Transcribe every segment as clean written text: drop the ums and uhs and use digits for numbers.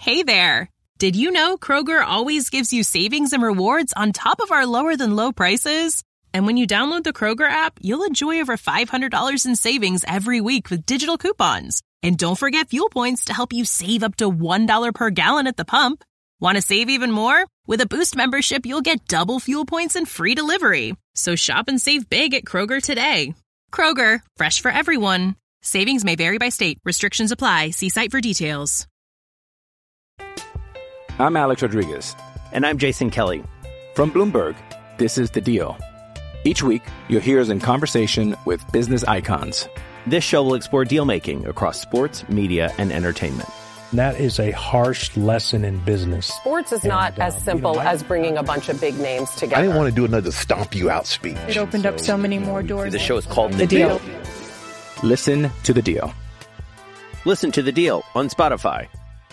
Hey there! Did you know Kroger always gives you savings and rewards on top of our lower-than-low prices? And when you download the Kroger app, you'll enjoy over $500 in savings every week with digital coupons. And don't forget fuel points to help you save up to $1 per gallon at the pump. Want to save even more? With a Boost membership, you'll get double fuel points and free delivery. So shop and save big at Kroger today. Kroger, fresh for everyone. Savings may vary by state. Restrictions apply. See site for details. I'm Alex Rodriguez. And I'm Jason Kelly. From Bloomberg, this is The Deal. Each week, you'll hear us in conversation with business icons. This show will explore deal-making across sports, media, and entertainment. That is a harsh lesson in business. Sports is not as simple as bringing a bunch of big names together. I didn't want to do another stomp you out speech. It opened up so many more doors. The show is called The Deal. Listen to The Deal. Listen to The Deal on Spotify.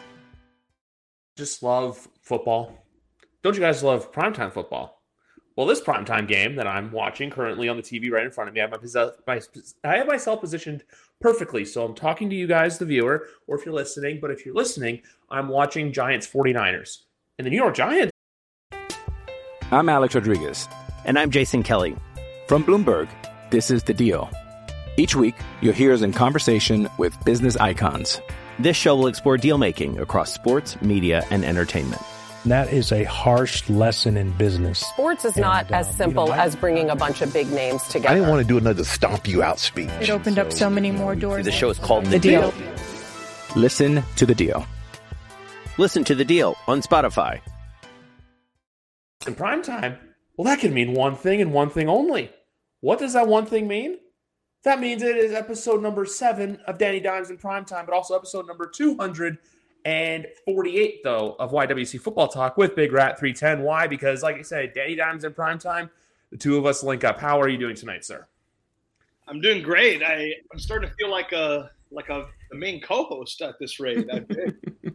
Just love football. Don't you guys love primetime football? Well, this primetime game that I'm watching currently on the TV right in front of me, I have myself positioned perfectly. So I'm talking to you guys, the viewer, or if you're listening. But if you're listening, I'm watching Giants 49ers. And the New York Giants. I'm Alex Rodriguez. And I'm Jason Kelly. From Bloomberg, this is The Deal. Each week, you'll hear us in conversation with business icons. This show will explore deal-making across sports, media, and entertainment. That is a harsh lesson in business. Sports is not as simple as bringing a bunch of big names together. I didn't want to do another stomp you out speech. It opened up so many more doors. The show is called The Deal. Listen to The Deal. Listen to The Deal on Spotify. In primetime, well, that can mean one thing and one thing only. What does that one thing mean? That means it is episode number 7 of Danny Dimes in Primetime, but also episode number 248, though, of YWC Football Talk with Big Rat 310. Why? Because, like I said, Danny Dimes in Primetime, the two of us link up. How are you doing tonight, sir? I'm doing great. I'm starting to feel like the main co-host at this rate. I've been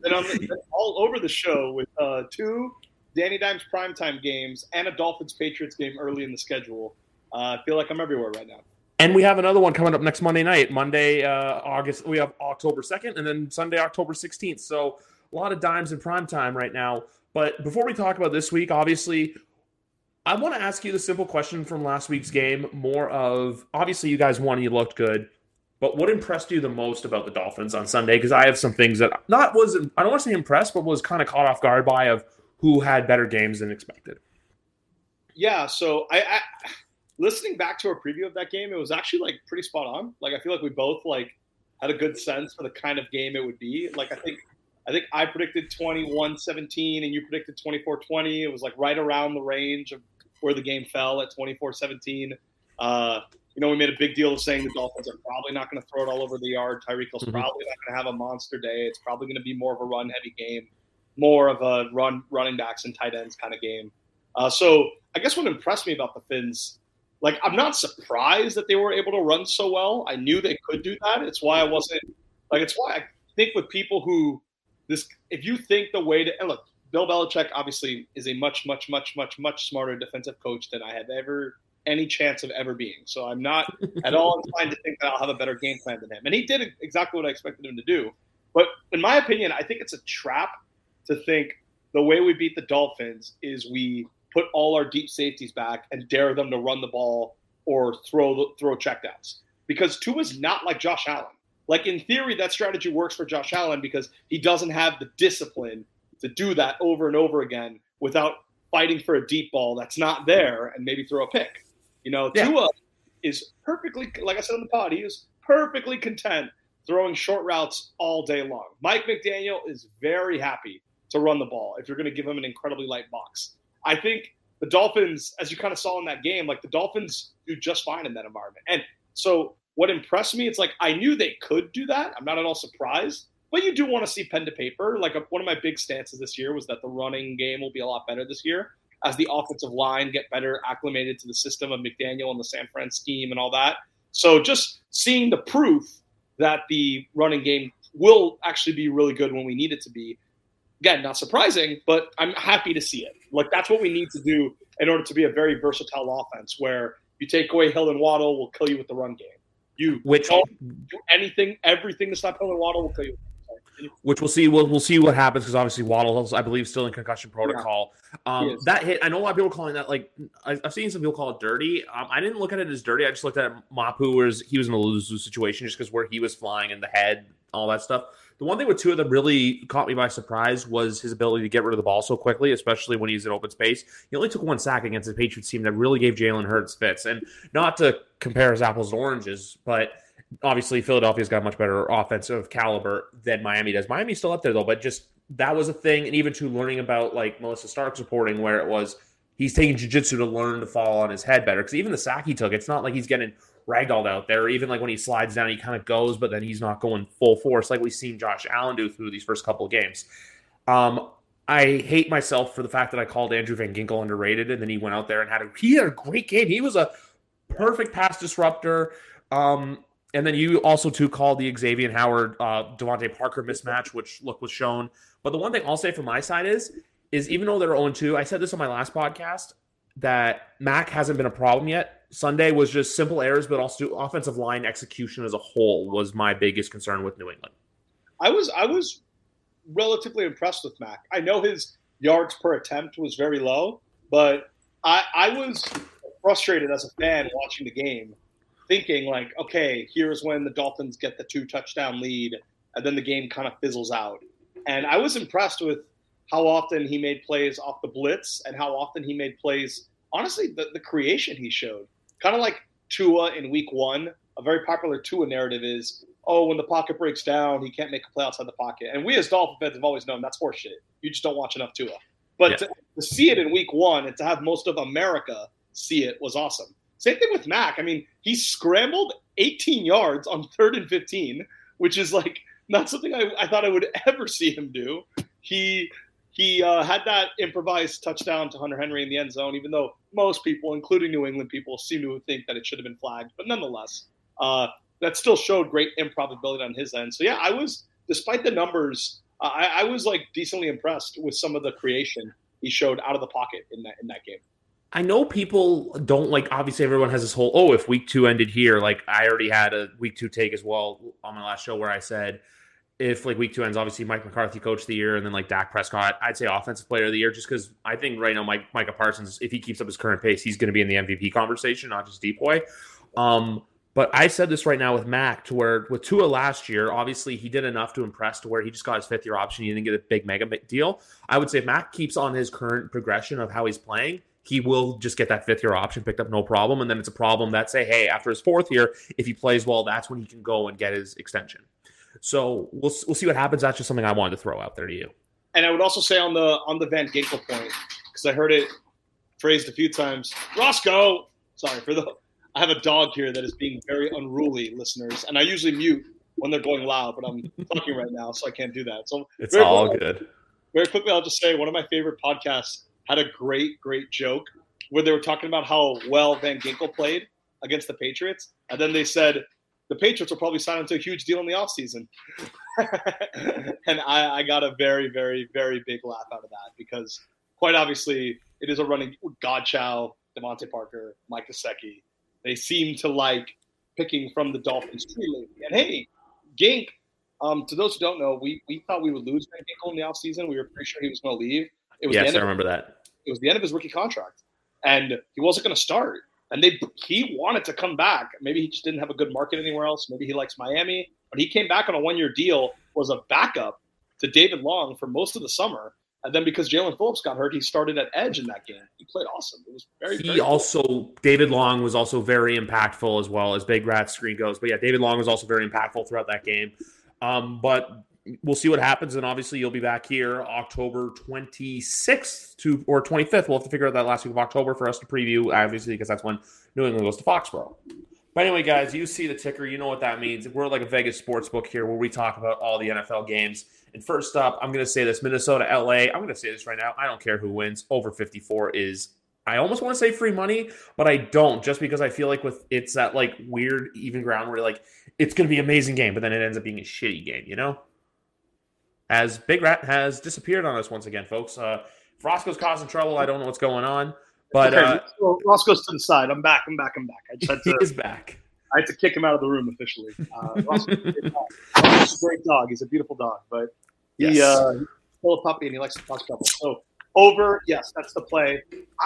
all over the show with 2 Danny Dimes Primetime games and a Dolphins-Patriots game early in the schedule. I feel like I'm everywhere right now. And we have another one coming up next Monday night. Monday, we have October 2nd, and then Sunday, October 16th. So a lot of Dimes in prime time right now. But before we talk about this week, obviously, I want to ask you the simple question from last week's game. More of, obviously, you guys won and you looked good. But what impressed you the most about the Dolphins on Sunday? Because I have some things that I don't want to say impressed, but was kind of caught off guard by of who had better games than expected. Yeah, so I listening back to our preview of that game, it was actually like pretty spot on. Like I feel like we both had a good sense for the kind of game it would be. Like I think I predicted 21-17 and you predicted 24-20. It was like right around the range of where the game fell at 24-17. We made a big deal of saying the Dolphins are probably not going to throw it all over the yard. Tyreek Hill's probably not going to have a monster day. It's probably going to be more of a run-heavy game, more of a running backs and tight ends kind of game. So I guess what impressed me about the Fins, I'm not surprised that they were able to run so well. I knew they could do that. It's why I think with people who if you think the way to, and look, Bill Belichick obviously is a much, much, much, much, much smarter defensive coach than I have any chance of ever being. So I'm not at all inclined to think that I'll have a better game plan than him. And he did exactly what I expected him to do. But in my opinion, I think it's a trap to think the way we beat the Dolphins is we put all our deep safeties back and dare them to run the ball or throw checkdowns. Because Tua's not like Josh Allen. In theory, that strategy works for Josh Allen because he doesn't have the discipline to do that over and over again without fighting for a deep ball that's not there and maybe throw a pick. Tua is perfectly, like I said on the pod, he is perfectly content throwing short routes all day long. Mike McDaniel is very happy to run the ball if you're going to give him an incredibly light box. I think the Dolphins, as you kind of saw in that game, the Dolphins do just fine in that environment. And so what impressed me, it's I knew they could do that. I'm not at all surprised. But you do want to see pen to paper. One of my big stances this year was that the running game will be a lot better this year as the offensive line get better acclimated to the system of McDaniel and the San Fran scheme and all that. So just seeing the proof that the running game will actually be really good when we need it to be. Again, not surprising, but I'm happy to see it. That's what we need to do in order to be a very versatile offense where you take away Hill and Waddle, we'll kill you with the run game. Don't do everything to stop Hill and Waddle, will kill you. which we'll see. We'll see what happens because obviously Waddle, I believe, still in concussion protocol. Yeah. That hit, I know a lot of people are calling that like I've seen some people call it dirty. I didn't look at it as dirty. I just looked at Mapu as he was in a lose-lose situation just because where he was flying in the head, all that stuff. The one thing with Tua that really caught me by surprise was his ability to get rid of the ball so quickly, especially when he's in open space. He only took one sack against the Patriots team that really gave Jalen Hurts fits. And not to compare his apples to oranges, but obviously Philadelphia's got a much better offensive caliber than Miami does. Miami's still up there, though, but just that was a thing. And even to learning about like Melissa Stark's reporting where it was he's taking jiu-jitsu to learn to fall on his head better. Because even the sack he took, it's not like he's getting ragdolled out there. Even like when he slides down, he kind of goes, but then he's not going full force like we've seen Josh Allen do through these first couple of games. I hate myself for the fact that I called Andrew Van Ginkel underrated, and then he went out there and had a great game. He was a perfect pass disruptor. And then you also too called the Xavier Howard Devontae Parker mismatch, which was shown. But the one thing I'll say from my side is even though they're 0-2, I said this on my last podcast that Mac hasn't been a problem yet. Sunday was just simple errors, but also offensive line execution as a whole was my biggest concern with New England. I was relatively impressed with Mac. I know his yards per attempt was very low, but I was frustrated as a fan watching the game, thinking like, okay, here's when the Dolphins get the 2-touchdown lead, and then the game kind of fizzles out. And I was impressed with how often he made plays off the blitz and how often he made plays, honestly, the creation he showed. Kind of like Tua in week 1. A very popular Tua narrative is, when the pocket breaks down, he can't make a play outside the pocket. And we as Dolphin fans have always known that's horseshit. You just don't watch enough Tua. But to see it in week 1 and to have most of America see it was awesome. Same thing with Mac. I mean, he scrambled 18 yards on 3rd and 15, which is like not something I thought I would ever see him do. He had that improvised touchdown to Hunter Henry in the end zone, even though most people, including New England people, seem to think that it should have been flagged. But nonetheless, that still showed great improbability on his end. So, yeah, I was, despite the numbers, I was like decently impressed with some of the creation he showed out of the pocket in that game. I know people don't like, obviously everyone has this whole, if week 2 ended here, like I already had a week 2 take as well on my last show where I said, if like week 2 ends, obviously Mike McCarthy coach of the year, and then like Dak Prescott, I'd say offensive player of the year, just because I think right now Micah Parsons, if he keeps up his current pace, he's going to be in the MVP conversation, not just Depoy. But I said this right now with Mac, to where with Tua last year, obviously he did enough to impress to where he just got his 5th-year option. He didn't get a big mega deal. I would say if Mac keeps on his current progression of how he's playing, he will just get that 5th-year option picked up, no problem. And then it's a problem that say, hey, after his 4th year, if he plays well, that's when he can go and get his extension. So we'll see what happens. That's just something I wanted to throw out there to you. And I would also say on the Van Ginkel point, because I heard it phrased a few times, Roscoe. Sorry for I have a dog here that is being very unruly, listeners, and I usually mute when they're going loud, but I'm talking right now, so I can't do that. So it's all good. Very quickly, I'll just say one of my favorite podcasts had a great joke where they were talking about how well Van Ginkel played against the Patriots, and then they said, the Patriots will probably sign him to a huge deal in the offseason. And I got a very, very, very big laugh out of that because quite obviously it is a running Godchow, Devontae Parker, Mike Gesicki. They seem to like picking from the Dolphins tree lately. And hey, Gink, to those who don't know, we thought we would lose Van Ginkel in the offseason. We were pretty sure he was going to leave. Yes, I remember that. It was the end of his rookie contract. And he wasn't going to start. And he wanted to come back. Maybe he just didn't have a good market anywhere else. Maybe he likes Miami. But he came back on a 1-year deal, was a backup to David Long for most of the summer. And then because Jalen Phillips got hurt, he started at edge in that game. He played awesome. It was very cool. David Long was also very impactful as well as Big Rat screen goes. But yeah, David Long was also very impactful throughout that game. But we'll see what happens. And obviously you'll be back here October 26th or 25th. We'll have to figure out that last week of October for us to preview, obviously, because that's when New England goes to Foxborough. But anyway, guys, you see the ticker. You know what that means. We're like a Vegas sports book here where we talk about all the NFL games. And first up, I'm going to say this, Minnesota, LA. I'm going to say this right now. I don't care who wins. Over 54 is, I almost want to say free money, but I don't, just because I feel like it's that like weird even ground where like it's going to be an amazing game, but then it ends up being a shitty game, you know? As Big Rat has disappeared on us once again, folks. If Roscoe's causing trouble, I don't know what's going on. But okay, so Roscoe's to the side. I'm back. I just had to... He is back. I had to kick him out of the room officially. Russell's a great dog. He's a beautiful dog, but he's still a puppy and he likes to cause trouble. So over, yes, that's the play.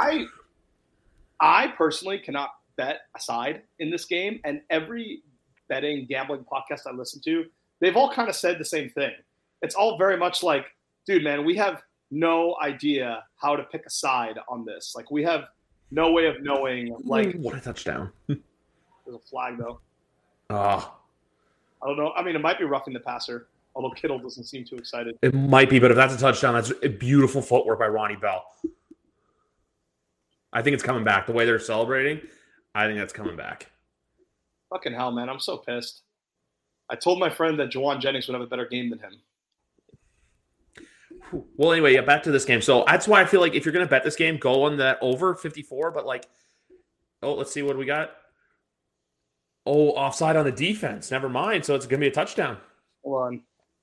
I personally cannot bet a side in this game, and every betting gambling podcast I listen to, they've all kind of said the same thing. It's all very much like, dude, man, we have no idea how to pick a side on this. Like, we have no way of knowing. Like, what a touchdown! There's a flag though. Oh, I don't know. I mean, it might be roughing the passer, although Kittle doesn't seem too excited. it might be, but if that's a touchdown, that's a beautiful footwork by Ronnie Bell. I think it's coming back. The way they're celebrating, I think that's coming back. Fucking hell, man. I'm so pissed. I told my friend that Jawan Jennings would have a better game than him. Well, anyway, yeah, back to this game. So that's why I feel like if you're going to bet this game, go on that over 54. But let's see what we got. Oh, offside on the defense. Never mind. So it's going to be a touchdown. Hold on.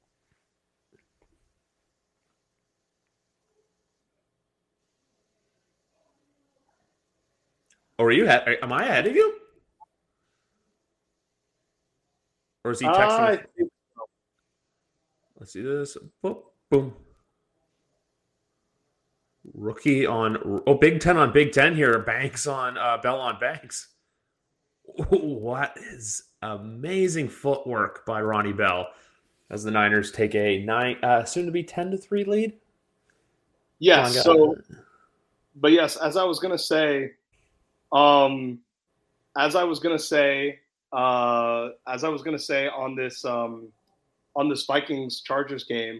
Or are you ahead? Am I ahead of you? Or is he texting? Let's see this. Boom, boom. Rookie on Big Ten on Big Ten here. Banks on Bell on Banks. What is amazing footwork by Ronnie Bell as the Niners take a soon to be 10-3 lead. Yes. But yes, as I was gonna say on this Vikings Chargers game,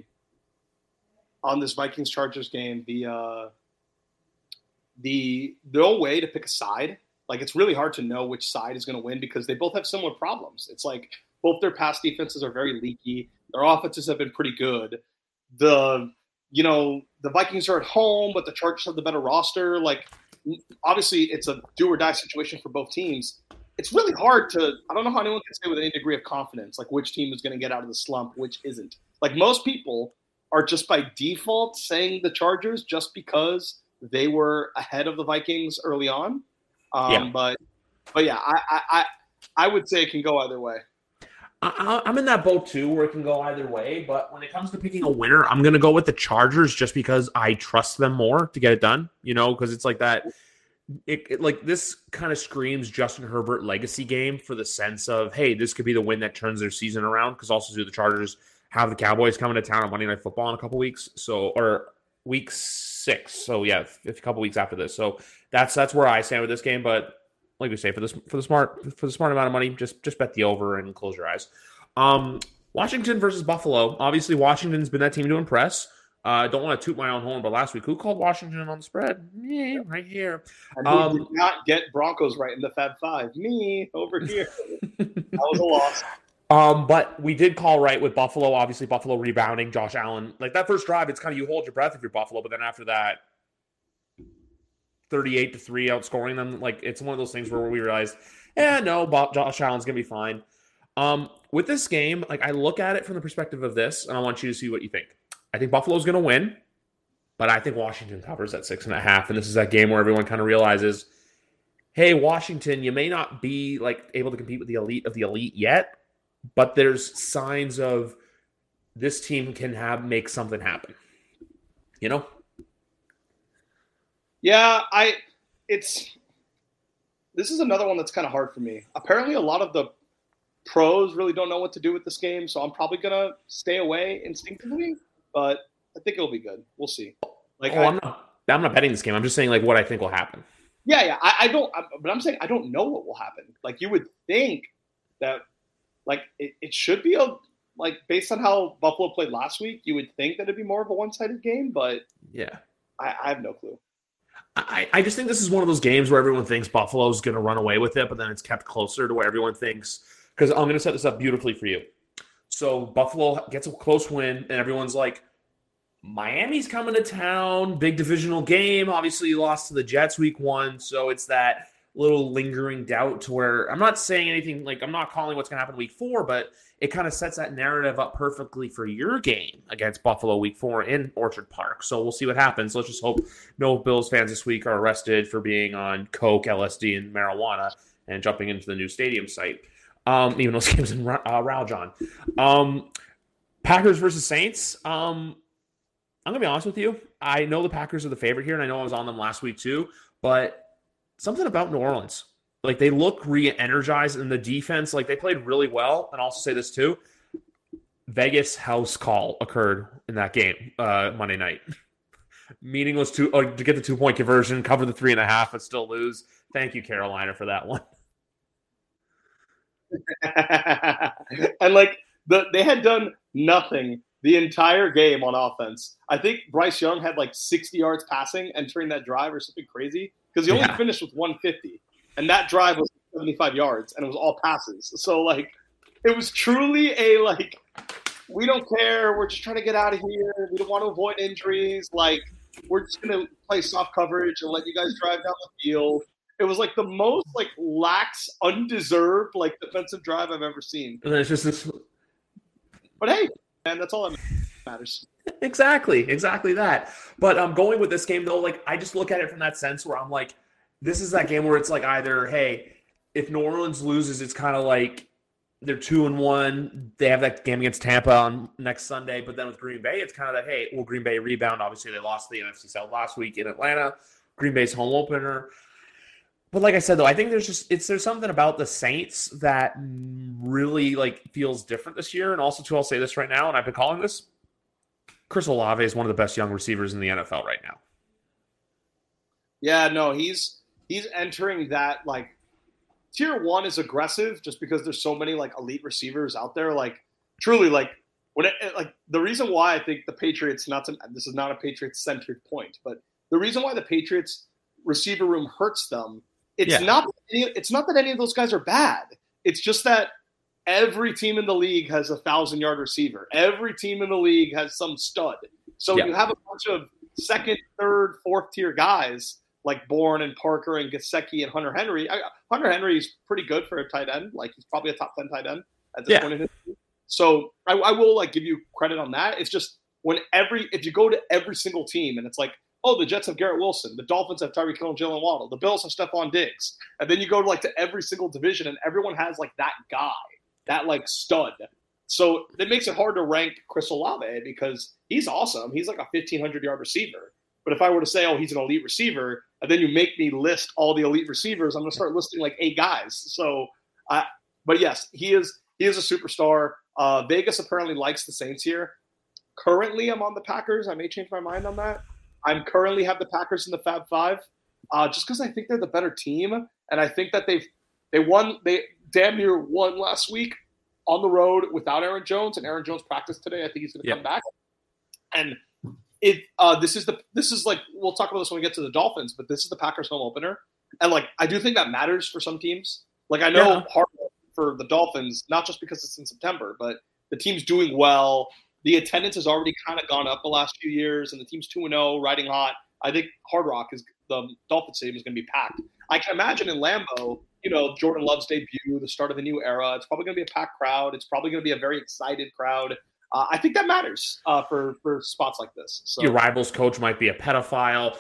the no way to pick a side. Like, it's really hard to know which side is going to win because they both have similar problems. It's like both their pass defenses are very leaky. Their offenses have been pretty good. The Vikings are at home, but the Chargers have the better roster. Like, obviously, it's a do or die situation for both teams. It's really hard I don't know how anyone can say with any degree of confidence, like, which team is going to get out of the slump, which isn't. Like, most people are just by default saying the Chargers just because they were ahead of the Vikings early on. But yeah, I would say it can go either way. I'm in that boat too, where it can go either way. But when it comes to picking a winner, I'm going to go with the Chargers just because I trust them more to get it done. Because it's like that. Like this kind of screams Justin Herbert legacy game for the sense of, hey, this could be the win that turns their season around. Because also the Chargers have the Cowboys coming to town on Monday Night Football in a couple weeks, or week 6. So yeah, a couple weeks after this. So that's where I stand with this game. But like we say, for the smart amount of money, just bet the over and close your eyes. Washington versus Buffalo. Obviously, Washington's been that team to impress. I don't want to toot my own horn, but last week, who called Washington on the spread? Me, right here. And who did not get Broncos right in the Fab Five? Me, over here. That was a loss. But we did call right with Buffalo. Obviously, Buffalo rebounding. Josh Allen, like that first drive, it's kind of you hold your breath if you're Buffalo, but then after that, 38-3 outscoring them. Like, it's one of those things where we realized, Josh Allen's gonna be fine. With this game, like, I look at it from the perspective of this, and I want you to see what you think. I think Buffalo's gonna win, but I think Washington covers at 6.5, and this is that game where everyone kind of realizes, hey, Washington, you may not be like able to compete with the elite of the elite yet, but there's signs of this team can make something happen. Yeah, this is another one that's kind of hard for me. Apparently, a lot of the pros really don't know what to do with this game, so I'm probably gonna stay away instinctively. But I think it'll be good. We'll see. I'm not betting this game. I'm just saying like what I think will happen. Yeah. But I'm saying I don't know what will happen. Like, you would think that, like, it should be based on how Buffalo played last week, you would think that it'd be more of a one-sided game. But yeah, I have no clue. I just think this is one of those games where everyone thinks Buffalo's going to run away with it, but then it's kept closer to where everyone thinks. Because I'm going to set this up beautifully for you. So Buffalo gets a close win, and everyone's like, Miami's coming to town, big divisional game. Obviously, you lost to the Jets week 1, so it's that little lingering doubt to where I'm not saying anything, like I'm not calling what's going to happen week 4, but it kind of sets that narrative up perfectly for your game against Buffalo week 4 in Orchard Park. So we'll see what happens. Let's just hope no Bills fans this week are arrested for being on coke, LSD, and marijuana, and jumping into the new stadium site. Even those games in Raljon. Packers versus Saints. I'm going to be honest with you. I know the Packers are the favorite here, and I know I was on them last week too, but something about New Orleans. Like, they look re-energized in the defense. Like, they played really well. And I'll also say this too. Vegas house call occurred in that game Monday night. Meaning was to get the 2-point conversion, cover the 3.5, but still lose. Thank you, Carolina, for that one. And like they had done nothing the entire game on offense. I think Bryce Young had like 60 yards passing entering that drive or something crazy because he only finished with 150, and that drive was 75 yards, and it was all passes. So like it was truly a like, we don't care. We're just trying to get out of here. We don't want to avoid injuries. Like, we're just going to play soft coverage and let you guys drive down the field. It was like the most like lax, undeserved like defensive drive I've ever seen. And then it's just this. But hey, man, that's all that matters. Exactly that. But going with this game though, like I just look at it from that sense where I'm like, this is that game where it's like either, hey, if New Orleans loses, it's kind of like they're 2-1. They have that game against Tampa on next Sunday. But then with Green Bay, it's kind of that, hey, will Green Bay rebound? Obviously, they lost the NFC South last week in Atlanta. Green Bay's home opener. But like I said, though, I think there's something about the Saints that really like feels different this year. And also, too, I'll say this right now, and I've been calling this, Chris Olave is one of the best young receivers in the NFL right now. Yeah, no, he's entering that like tier 1 is aggressive just because there's so many like elite receivers out there. Like truly, like like the reason why I think the Patriots this is not a Patriots centered point, but the reason why the Patriots receiver room hurts them. It's not that any of those guys are bad. It's just that every team in the league has a 1,000-yard receiver. Every team in the league has some stud. So you have a bunch of second, third, fourth tier guys like Bourne and Parker and Gesicki and Hunter Henry. Hunter Henry is pretty good for a tight end. Like he's probably a top 10 tight end at this point in his career. So I will like give you credit on that. It's just if you go to every single team and it's like, oh, the Jets have Garrett Wilson, the Dolphins have Tyreek Hill and Jalen Waddle, the Bills have Stephon Diggs, and then you go to every single division and everyone has like that guy, that like stud. So it makes it hard to rank Chris Olave because he's awesome. He's like a 1,500-yard receiver. But if I were to say, oh, he's an elite receiver, and then you make me list all the elite receivers, I'm going to start listing like 8 guys. So, but yes, he is a superstar. Vegas apparently likes the Saints here. Currently, I'm on the Packers. I may change my mind on that. I'm currently have the Packers in the Fab Five, just because I think they're the better team, and I think that they damn near won last week on the road without Aaron Jones, and Aaron Jones practiced today. I think he's going to come back, and this is like we'll talk about this when we get to the Dolphins, but this is the Packers home opener, and like I do think that matters for some teams. Like I know hard for the Dolphins, not just because it's in September, but the team's doing well. The attendance has already kind of gone up the last few years, and the team's 2-0, riding hot. I think Hard Rock the Dolphins stadium is going to be packed. I can imagine in Lambeau, Jordan Love's debut, the start of the new era. It's probably going to be a packed crowd. It's probably going to be a very excited crowd. I think that matters for spots like this. So. Your rival's coach might be a pedophile.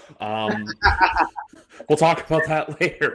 We'll talk about that later.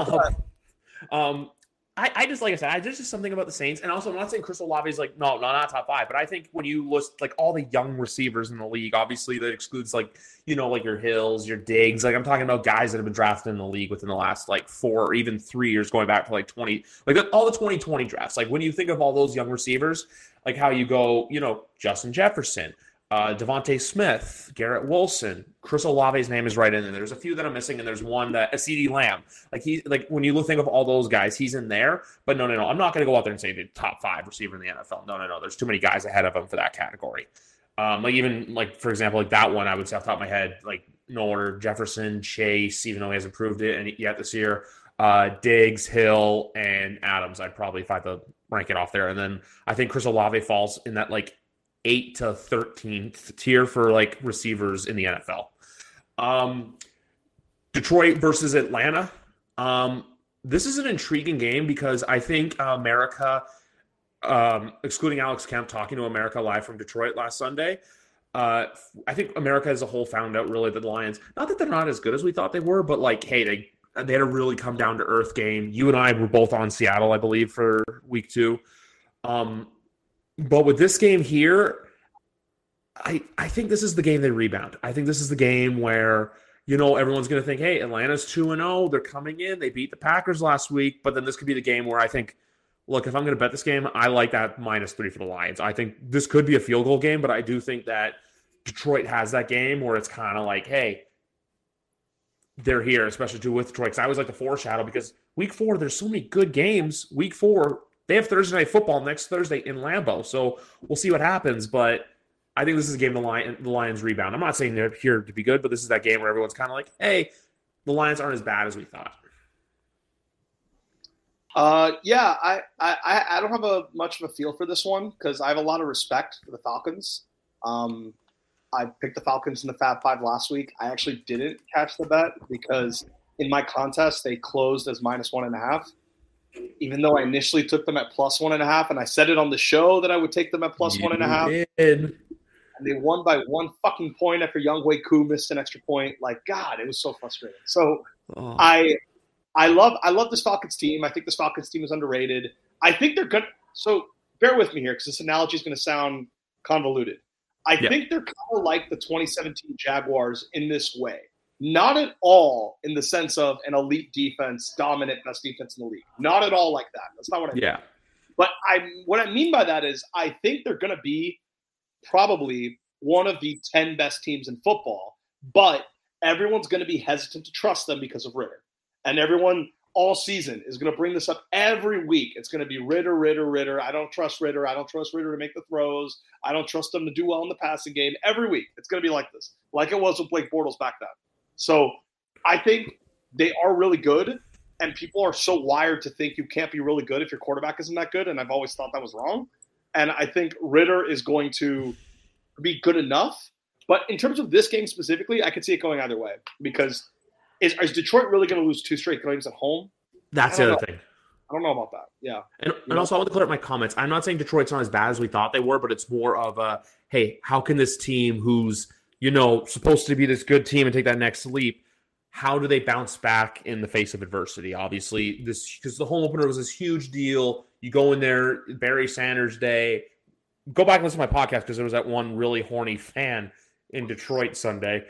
I just, like I said, there's just something about the Saints. And also, I'm not saying Chris Olave is like, no, not top 5. But I think when you list like all the young receivers in the league, obviously that excludes like, like your Hills, your Diggs. Like I'm talking about guys that have been drafted in the league within the last like 4 or even 3 years, going back to like 20, like all the 2020 drafts. Like when you think of all those young receivers, like how you go, Justin Jefferson, Devontae Smith, Garrett Wilson, Chris Olave's name is right in there. There's a few that I'm missing, and there's one that CeeDee Lamb. Like when you think of all those guys, he's in there. But no, I'm not going to go out there and say the top 5 receiver in the NFL. No. There's too many guys ahead of him for that category. For example, like that one, I would say off the top of my head, like no order, Jefferson, Chase, even though he hasn't proved it yet this year, Diggs, Hill, and Adams. I'd probably, if I had to rank it off there. And then I think Chris Olave falls in that like 8 to 13th tier for like receivers in the NFL. Detroit versus Atlanta. This is an intriguing game because I think America, excluding Alex Kemp talking to America live from Detroit last Sunday, I think America as a whole found out really that the Lions, not that they're not as good as we thought they were, but like, hey, They had a really come down to earth game. You and I were both on Seattle, I believe, for week 2. But with this game here, I think this is the game they rebound. I think this is the game where, everyone's going to think, hey, Atlanta's 2-0. They're coming in. They beat the Packers last week. But then this could be the game where I think, look, if I'm going to bet this game, I like that -3 for the Lions. I think this could be a field goal game, but I do think that Detroit has that game where it's kind of like, hey, they're here, especially too with Detroit. Because I always like to foreshadow because week 4, there's so many good games. Week 4, they have Thursday Night Football next Thursday in Lambeau. So we'll see what happens. But I think this is a game the Lions rebound. I'm not saying they're here to be good, but this is that game where everyone's kind of like, hey, the Lions aren't as bad as we thought. Yeah, I don't have much of a feel for this one because I have a lot of respect for the Falcons. I picked the Falcons in the Fab Five last week. I actually didn't catch the bet because in my contest they closed as -1.5. Even though I initially took them at +1.5, and I said it on the show that I would take them at +1.5. And they won by 1 fucking point after Younghoe Koo missed an extra point. Like, God, it was so frustrating. So I love this Falcons team. I think this Falcons team is underrated. I think they're good. So bear with me here because this analogy is going to sound convoluted. I think they're kind of like the 2017 Jaguars in this way. Not at all in the sense of an elite defense, dominant, best defense in the league. Not at all like that. That's not what I mean. Yeah. But what I mean by that is I think they're going to be probably one of the 10 best teams in football, but everyone's going to be hesitant to trust them because of Ritter. And everyone all season is going to bring this up every week. It's going to be Ritter. I don't trust Ritter. I don't trust Ritter to make the throws. I don't trust them to do well in the passing game. Every week, it's going to be like this, like it was with Blake Bortles back then. So I think they are really good, and people are so wired to think you can't be really good if your quarterback isn't that good, and I've always thought that was wrong. And I think Ritter is going to be good enough. But in terms of this game specifically, I could see it going either way because is Detroit really going to lose 2 straight games at home? That's the other thing. I don't know about that. Yeah. And also, I want to clear up my comments. I'm not saying Detroit's not as bad as we thought they were, but it's more of a, hey, how can this team who's, supposed to be this good team and take that next leap, how do they bounce back in the face of adversity? Obviously, because the home opener was this huge deal. You go in there, Barry Sanders Day. Go back and listen to my podcast because there was that one really horny fan in Detroit Sunday.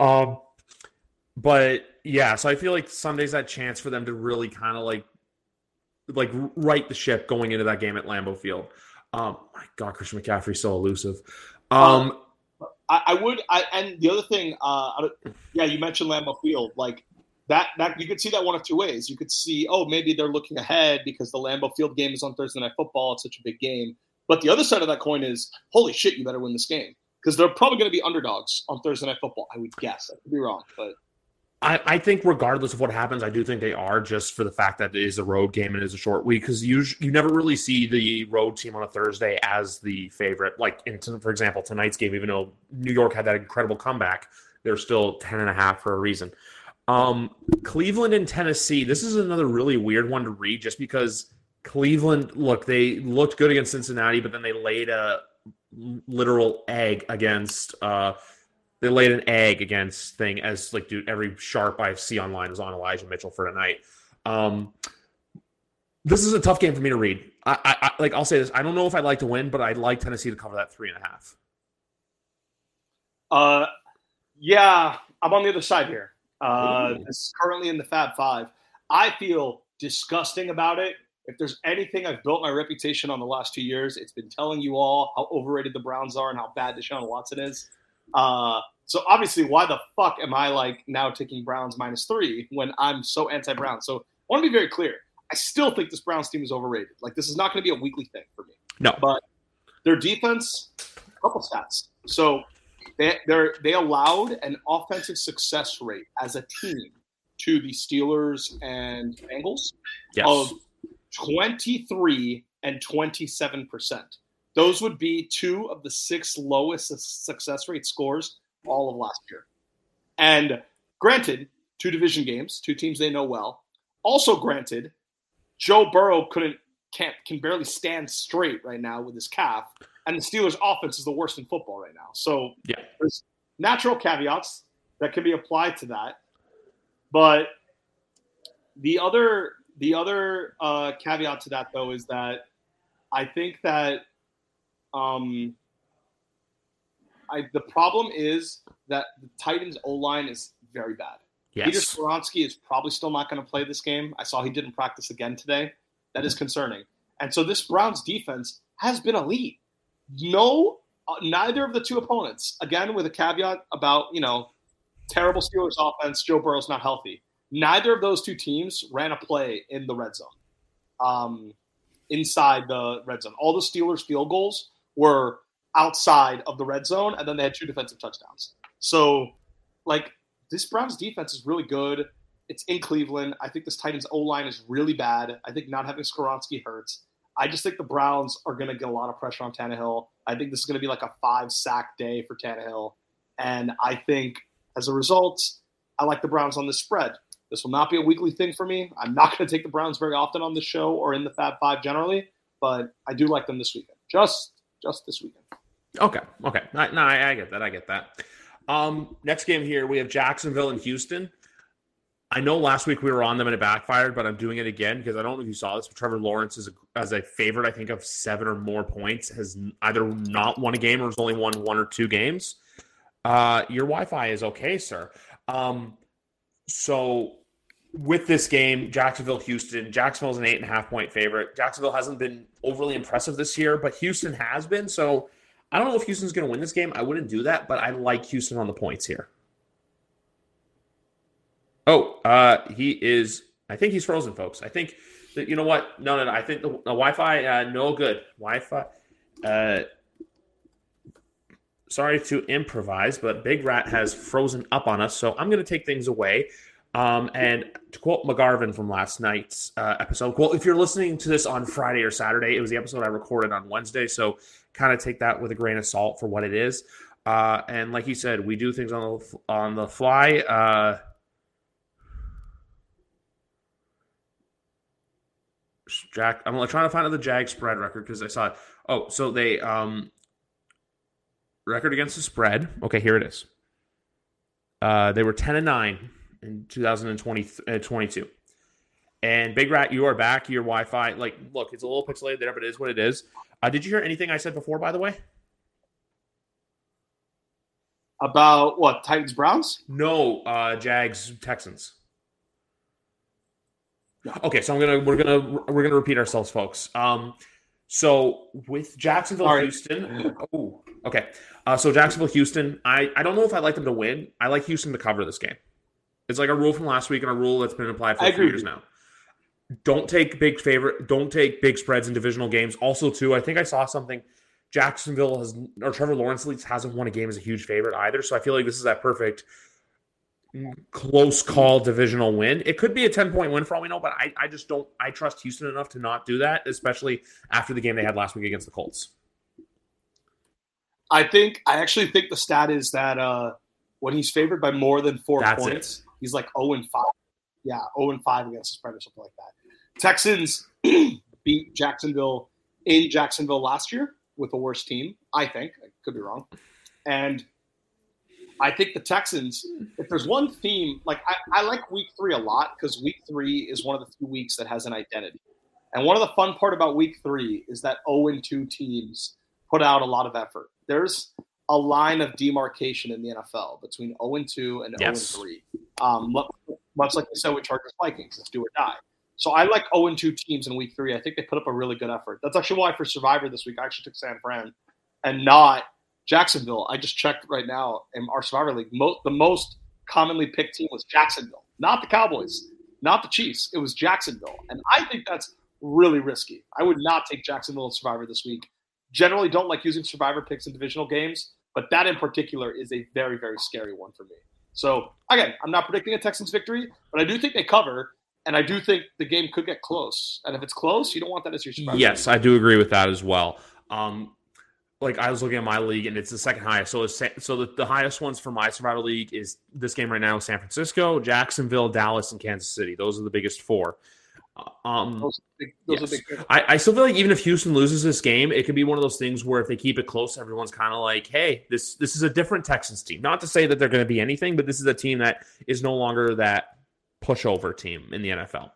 But yeah, so I feel like Sunday's that chance for them to really kind of like right the ship going into that game at Lambeau Field. My God, Christian McCaffrey's so elusive. And the other thing, you mentioned Lambeau Field, like that you could see that one of 2 ways. You could see, maybe they're looking ahead because the Lambeau Field game is on Thursday Night Football. It's such a big game. But the other side of that coin is, holy shit, you better win this game because they're probably going to be underdogs on Thursday Night Football. I would guess. I could be wrong, but. I think regardless of what happens, I do think they are just for the fact that it is a road game and it is a short week because you never really see the road team on a Thursday as the favorite. Like, for example, tonight's game, even though New York had that incredible comeback, they're still 10.5 for a reason. Cleveland and Tennessee, this is another really weird one to read just because Cleveland, they looked good against Cincinnati, but then they laid a literal egg against They laid an egg against thing as every sharp I see online is on Elijah Mitchell for tonight. This is a tough game for me to read. I'll say this. I don't know if I'd like to win, but I'd like Tennessee to cover that 3.5. Yeah, I'm on the other side here. This is currently in the Fab Five. I feel disgusting about it. If there's anything I've built my reputation on the last 2 years, it's been telling you all how overrated the Browns are and how bad Deshaun Watson is. So obviously, why the fuck am I now taking Browns -3 when I'm so anti-Brown? So I want to be very clear. I still think this Browns team is overrated. This is not going to be a weekly thing for me. No. But their defense, a couple stats. So they allowed an offensive success rate as a team to the Steelers and Bengals of 23 and 27%. Those would be 2 of the 6 lowest success rate scores all of last year. And granted, 2 division games, 2 teams they know well. Also granted, Joe Burrow can barely stand straight right now with his calf, and the Steelers' offense is the worst in football right now. So there's natural caveats that can be applied to that. But The other caveat to that, though, is that I think that the problem is that the Titans' O-line is very bad. Yes. Peter Skoronski is probably still not going to play this game. I saw he didn't practice again today. That is concerning. And so this Browns defense has been elite. Neither of the two opponents, again, with a caveat about, terrible Steelers offense, Joe Burrow's not healthy. Neither of those two teams ran a play in the red zone, inside the red zone. All the Steelers' field goals were outside of the red zone, and then they had 2 defensive touchdowns. So, this Browns defense is really good. It's in Cleveland. I think this Titans O-line is really bad. I think not having Skoronski hurts. I just think the Browns are going to get a lot of pressure on Tannehill. I think this is going to be like a 5-sack day for Tannehill. And I think as a result, I like the Browns on this spread. This will not be a weekly thing for me. I'm not going to take the Browns very often on this show or in the Fab Five generally, but I do like them this weekend. Just this weekend. Okay. No, I get that. Next game here, we have Jacksonville and Houston. I know last week we were on them and it backfired, but I'm doing it again because I don't know if you saw this, but Trevor Lawrence is as a favorite, I think, of 7 or more points, has either not won a game or has only won 1 or 2 games. Your Wi-Fi is okay, sir. So with this game, Jacksonville-Houston, Jacksonville's an 8.5-point favorite. Jacksonville hasn't been overly impressive this year, but Houston has been. So I don't know if Houston's going to win this game. I wouldn't do that, but I like Houston on the points here. He is. I think he's frozen, folks. I think that, you know what? No. I think the Wi-Fi, no good. Wi-Fi. Sorry to improvise, but Big Rat has frozen up on us, so I'm going to take things away. And to quote McGarvin from last night's episode, well, if you're listening to this on Friday or Saturday, it was the episode I recorded on Wednesday, so kind of take that with a grain of salt for what it is. And like he said, we do things on the fly. Jack, I'm trying to find out the Jag spread record because I saw it. Oh, so they record against the spread. Okay, here it is. They were 10-9 in 2022. And Big Rat, you are back. Your Wi-Fi, look, it's a little pixelated there, but it is what it is. Did you hear anything I said before, by the way? About what? Titans Browns? No, Jags Texans. Okay, so we're gonna repeat ourselves, folks. So with Jacksonville, Houston. Oh, okay. So Jacksonville, Houston. I don't know if I like them to win. I like Houston to cover this game. It's like a rule from last week and a rule that's been applied for a few years now. Don't take big spreads in divisional games. Also, too, I think I saw something. Jacksonville Trevor Lawrence at least hasn't won a game as a huge favorite either. So I feel like this is that perfect close call divisional win. It could be a 10-point win for all we know, but I just don't. I trust Houston enough to not do that, especially after the game they had last week against the Colts. I actually think the stat is that when he's favored by more than 4 points, he's like 0-5. Yeah, 0-5 against the spread or something like that. Texans beat Jacksonville in Jacksonville last year with a worse team, I think. I could be wrong. And I think the Texans, if there's one theme, I like week 3 a lot because week 3 is one of the few weeks that has an identity. And one of the fun part about week 3 is that 0-2 teams put out a lot of effort. There's a line of demarcation in the NFL between 0-2 and 0-3. Much like we said with Chargers Vikings, it's do or die. So I like 0-2 teams in week 3. I think they put up a really good effort. That's actually why for Survivor this week, I actually took San Fran and not Jacksonville. I just checked right now in our Survivor League. The most commonly picked team was Jacksonville, not the Cowboys, not the Chiefs. It was Jacksonville. And I think that's really risky. I would not take Jacksonville in Survivor this week. Generally don't like using Survivor picks in divisional games, but that in particular is a very, very scary one for me. So, again, I'm not predicting a Texans victory, but I do think they cover, and I do think the game could get close. And if it's close, you don't want that as your Survivor. Yes, I do agree with that as well. I was looking at my league, and it's the second highest. So the highest ones for my Survivor League is this game right now: San Francisco, Jacksonville, Dallas, and Kansas City. Those are the biggest 4. Those are big. I still feel like even if Houston loses this game, it could be one of those things where if they keep it close, everyone's kind of like, "Hey, this is a different Texans team." Not to say that they're going to be anything, but this is a team that is no longer that pushover team in the NFL.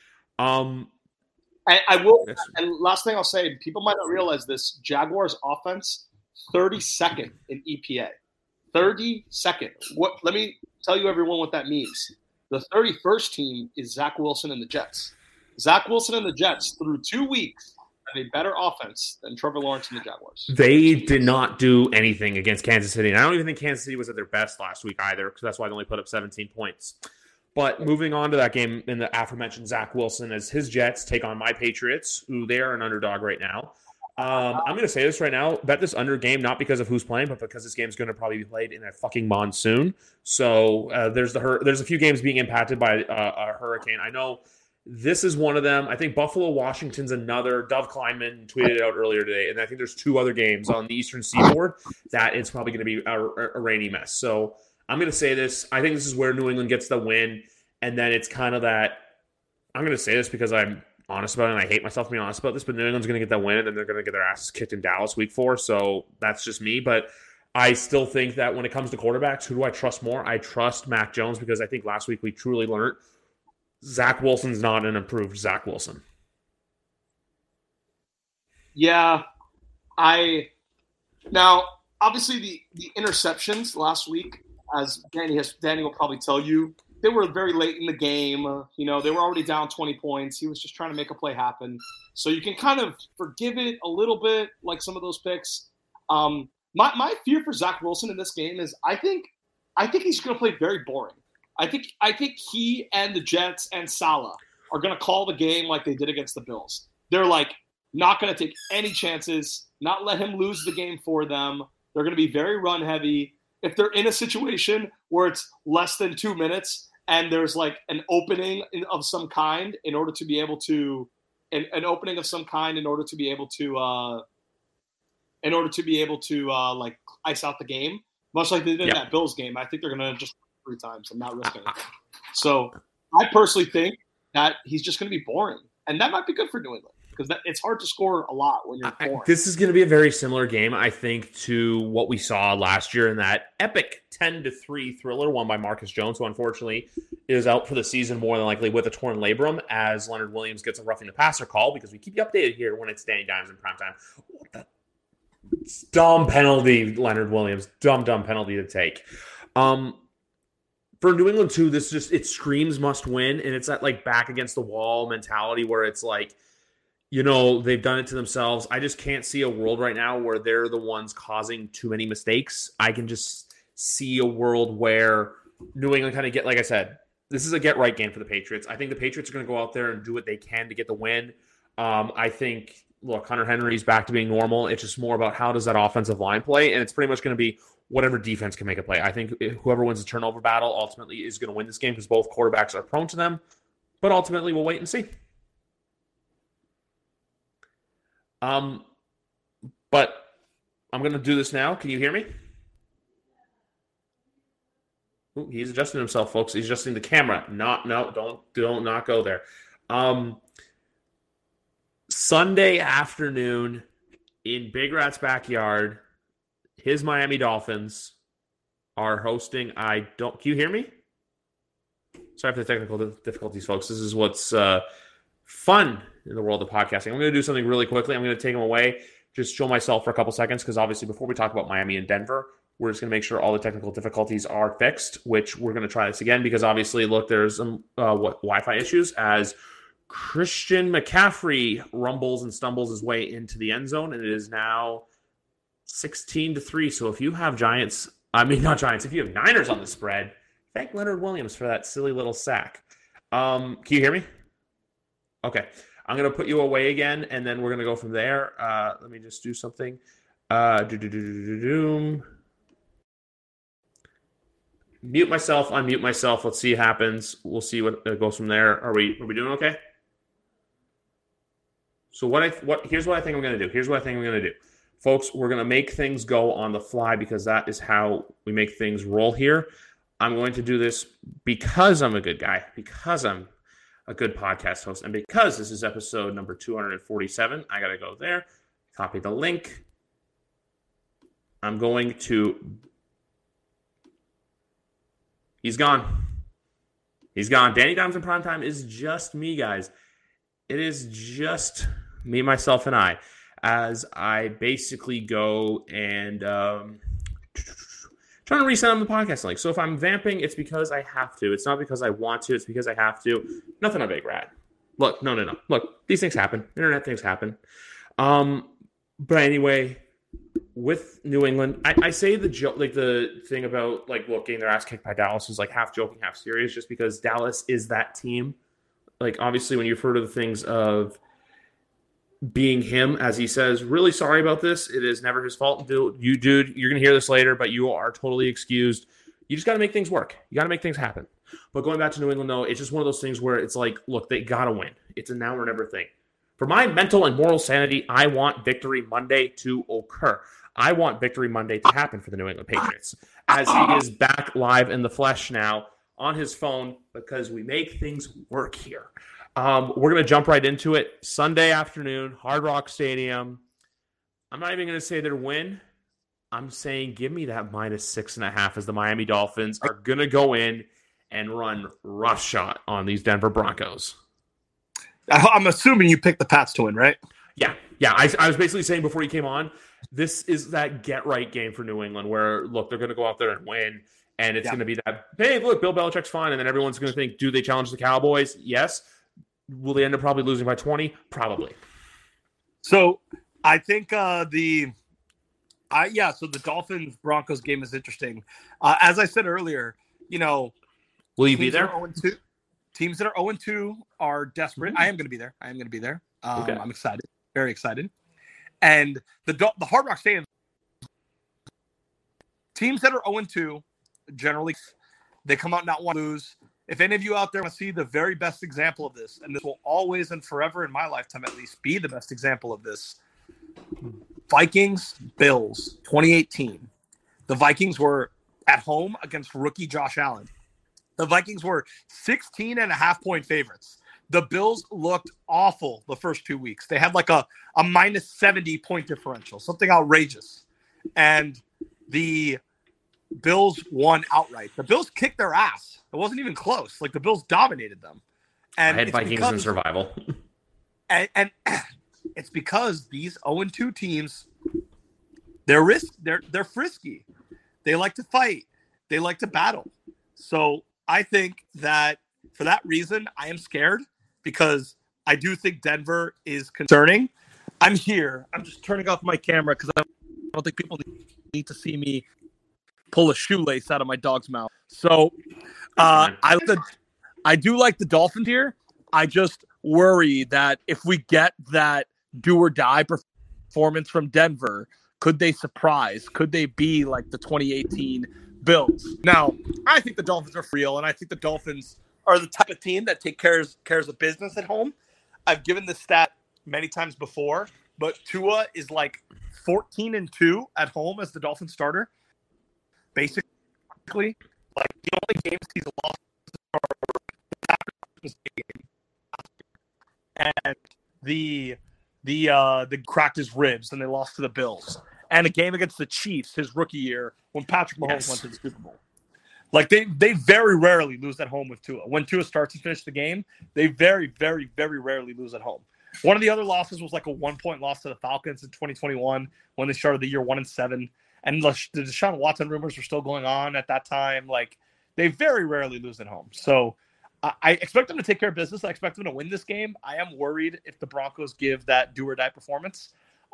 I will, and last thing I'll say, people might not realize this, Jaguars offense, 32nd in EPA. 32nd. Let me tell you, everyone, what that means. The 31st team is Zach Wilson and the Jets. Zach Wilson and the Jets, through 2 weeks, have a better offense than Trevor Lawrence and the Jaguars. They did not do anything against Kansas City, and I don't even think Kansas City was at their best last week either, because that's why they only put up 17 points. But moving on to that game, in the aforementioned Zach Wilson, as his Jets take on my Patriots, who they are an underdog right now. I'm going to say this right now. Bet this under game, not because of who's playing, but because this game's going to probably be played in a fucking monsoon. So there's a few games being impacted by a hurricane. I know this is one of them. I think Buffalo, Washington's another. Dove Kleinman tweeted it out earlier today. And I think there's 2 other games on the Eastern Seaboard that it's probably going to be a rainy mess. So I'm going to say this. I think this is where New England gets the win. And then it's kind of that – I'm going to say this because I'm honest about it, and I hate myself for being honest about this, but New England's going to get that win, and then they're going to get their asses kicked in Dallas week 4. So that's just me. But I still think that when it comes to quarterbacks, who do I trust more? I trust Mac Jones because I think last week we truly learned Zach Wilson's not an improved Zach Wilson. Yeah. Now, obviously the interceptions last week, as Danny will probably tell you, they were very late in the game. They were already down 20 points. He was just trying to make a play happen. So you can kind of forgive it a little bit, like some of those picks. My fear for Zach Wilson in this game is I think he's going to play very boring. I think he and the Jets and Salah are going to call the game like they did against the Bills. They're like not going to take any chances, not let him lose the game for them. They're going to be very run heavy. If they're in a situation where it's less than 2 minutes and there's like an opening of some kind in order to be able to like ice out the game, much like they did in that Bills game, I think they're going to just 3 times and not risk anything. So I personally think that he's just going to be boring, and that might be good for New England because it's hard to score a lot when you're boring. This is going to be a very similar game, I think, to what we saw last year in that epic 10-3 thriller won by Marcus Jones, who unfortunately is out for the season more than likely with a torn labrum, as Leonard Williams gets a roughing the passer call, because we keep you updated here when it's Danny Dimes in primetime. What the dumb penalty, Leonard Williams. Dumb penalty to take. For New England, too, it screams must win, and it's that like back against the wall mentality where it's like, they've done it to themselves. I just can't see a world right now where they're the ones causing too many mistakes. I can just see a world where New England kind of like I said, this is a get-right game for the Patriots. I think the Patriots are going to go out there and do what they can to get the win. I think, look, Hunter Henry's back to being normal. It's just more about how does that offensive line play, and it's pretty much going to be whatever defense can make a play. I think whoever wins the turnover battle ultimately is going to win this game because both quarterbacks are prone to them. But ultimately, we'll wait and see. But I'm going to do this now. Can you hear me? Ooh, he's adjusting himself, folks. He's adjusting the camera. Don't not go there. Sunday afternoon in Big Rat's backyard, his Miami Dolphins are hosting. Can you hear me? Sorry for the technical difficulties, folks. This is what's fun in the world of podcasting. I'm going to do something really quickly. I'm going to take them away, just show myself for a couple seconds, because obviously before we talk about Miami and Denver, we're just going to make sure all the technical difficulties are fixed, which we're going to try this again because obviously, look, there's some Wi-Fi issues as Christian McCaffrey rumbles and stumbles his way into the end zone, and it is now 16-3. So if you have if you have Niners on the spread, thank Leonard Williams for that silly little sack. Can you hear me? Okay. I'm going to put you away again, and then we're going to go from there. Let me just do something. Mute myself, unmute myself. Let's see what happens. We'll see what goes from there. Are we doing okay? So here's what I think I'm going to do. Folks, we're going to make things go on the fly because that is how we make things roll here. I'm going to do this because I'm a good guy, because I'm a good podcast host, and because this is episode number 247. I got to go there, copy the link. I'm going to... He's gone. He's gone. Danny Dimes in primetime is just me, guys. It is just me, myself, and I, as I basically go and trying to reset on the podcast link. So if I'm vamping, it's because I have to. It's not because I want to. It's because I have to. Nothing on Big Rat. Look, no. Look, these things happen. Internet things happen. But anyway, with New England, I say the joke, like the thing about like getting their ass kicked by Dallas is like half joking, half serious, just because Dallas is that team. Like obviously, when you've heard of the things of being him, as he says, really sorry about this. It is never his fault. Dude, you're gonna hear this later, but you are totally excused. You just got to make things work. You got to make things happen. But going back to New England, though, it's just one of those things where it's like, look, they got to win. It's a now or never thing. For my mental and moral sanity, I want Victory Monday to occur. I want Victory Monday to happen for the New England Patriots, as he is back live in the flesh now on his phone, because we make things work here. We're going to jump right into it. Sunday afternoon, Hard Rock Stadium. I'm not even going to say their win. I'm saying give me that -6.5 as the Miami Dolphins are going to go in and run roughshod on these Denver Broncos. I'm assuming you picked the Pats to win, right? Yeah. I was basically saying before you came on, this is that get-right game for New England where, look, they're going to go out there and win, and it's going to be that, hey, look, Bill Belichick's fine, and then everyone's going to think, do they challenge the Cowboys? Yes. Will they end up probably losing by 20? Probably. So I think so the Dolphins-Broncos game is interesting. As I said earlier, will you be there? Teams that are 0-2 are desperate. I am going to be there. Okay. I'm excited. Very excited. And the Hard Rock Stadium, teams that are 0-2, generally, they come out not want to lose. If any of you out there want to see the very best example of this, and this will always and forever in my lifetime at least be the best example of this, Vikings, Bills, 2018. The Vikings were at home against rookie Josh Allen. The Vikings were 16.5-point favorites. The Bills looked awful the first 2 weeks. They had like a -70-point differential, something outrageous. And the Bills won outright. The Bills kicked their ass. It wasn't even close. Like, the Bills dominated them. And I had Vikings in survival. And it's because these 0-2 teams, they're frisky. They like to fight. They like to battle. So I think that for that reason, I am scared because I do think Denver is concerning. I'm here. I'm just turning off my camera because I don't think people need to see me pull a shoelace out of my dog's mouth. So I do like the Dolphins here. I just worry that if we get that do or die performance from Denver, could they surprise? Could they be like the 2018 Bills? Now, I think the Dolphins are real, and I think the Dolphins are the type of team that take cares of business at home. I've given this stat many times before, but Tua is like 14-2 at home as the Dolphins starter. Basically, like the only games he's lost are the Packers game and the cracked his ribs and they lost to the Bills, and a game against the Chiefs his rookie year when Patrick Mahomes went to the Super Bowl. Like they very rarely lose at home with Tua. When Tua starts to finish the game, they very, very, very rarely lose at home. One of the other losses was like a 1-point loss to the Falcons in 2021 when they started the year 1-7. And the Deshaun Watson rumors were still going on at that time. Like, they very rarely lose at home. So I expect them to take care of business. I expect them to win this game. I am worried if the Broncos give that do-or-die performance.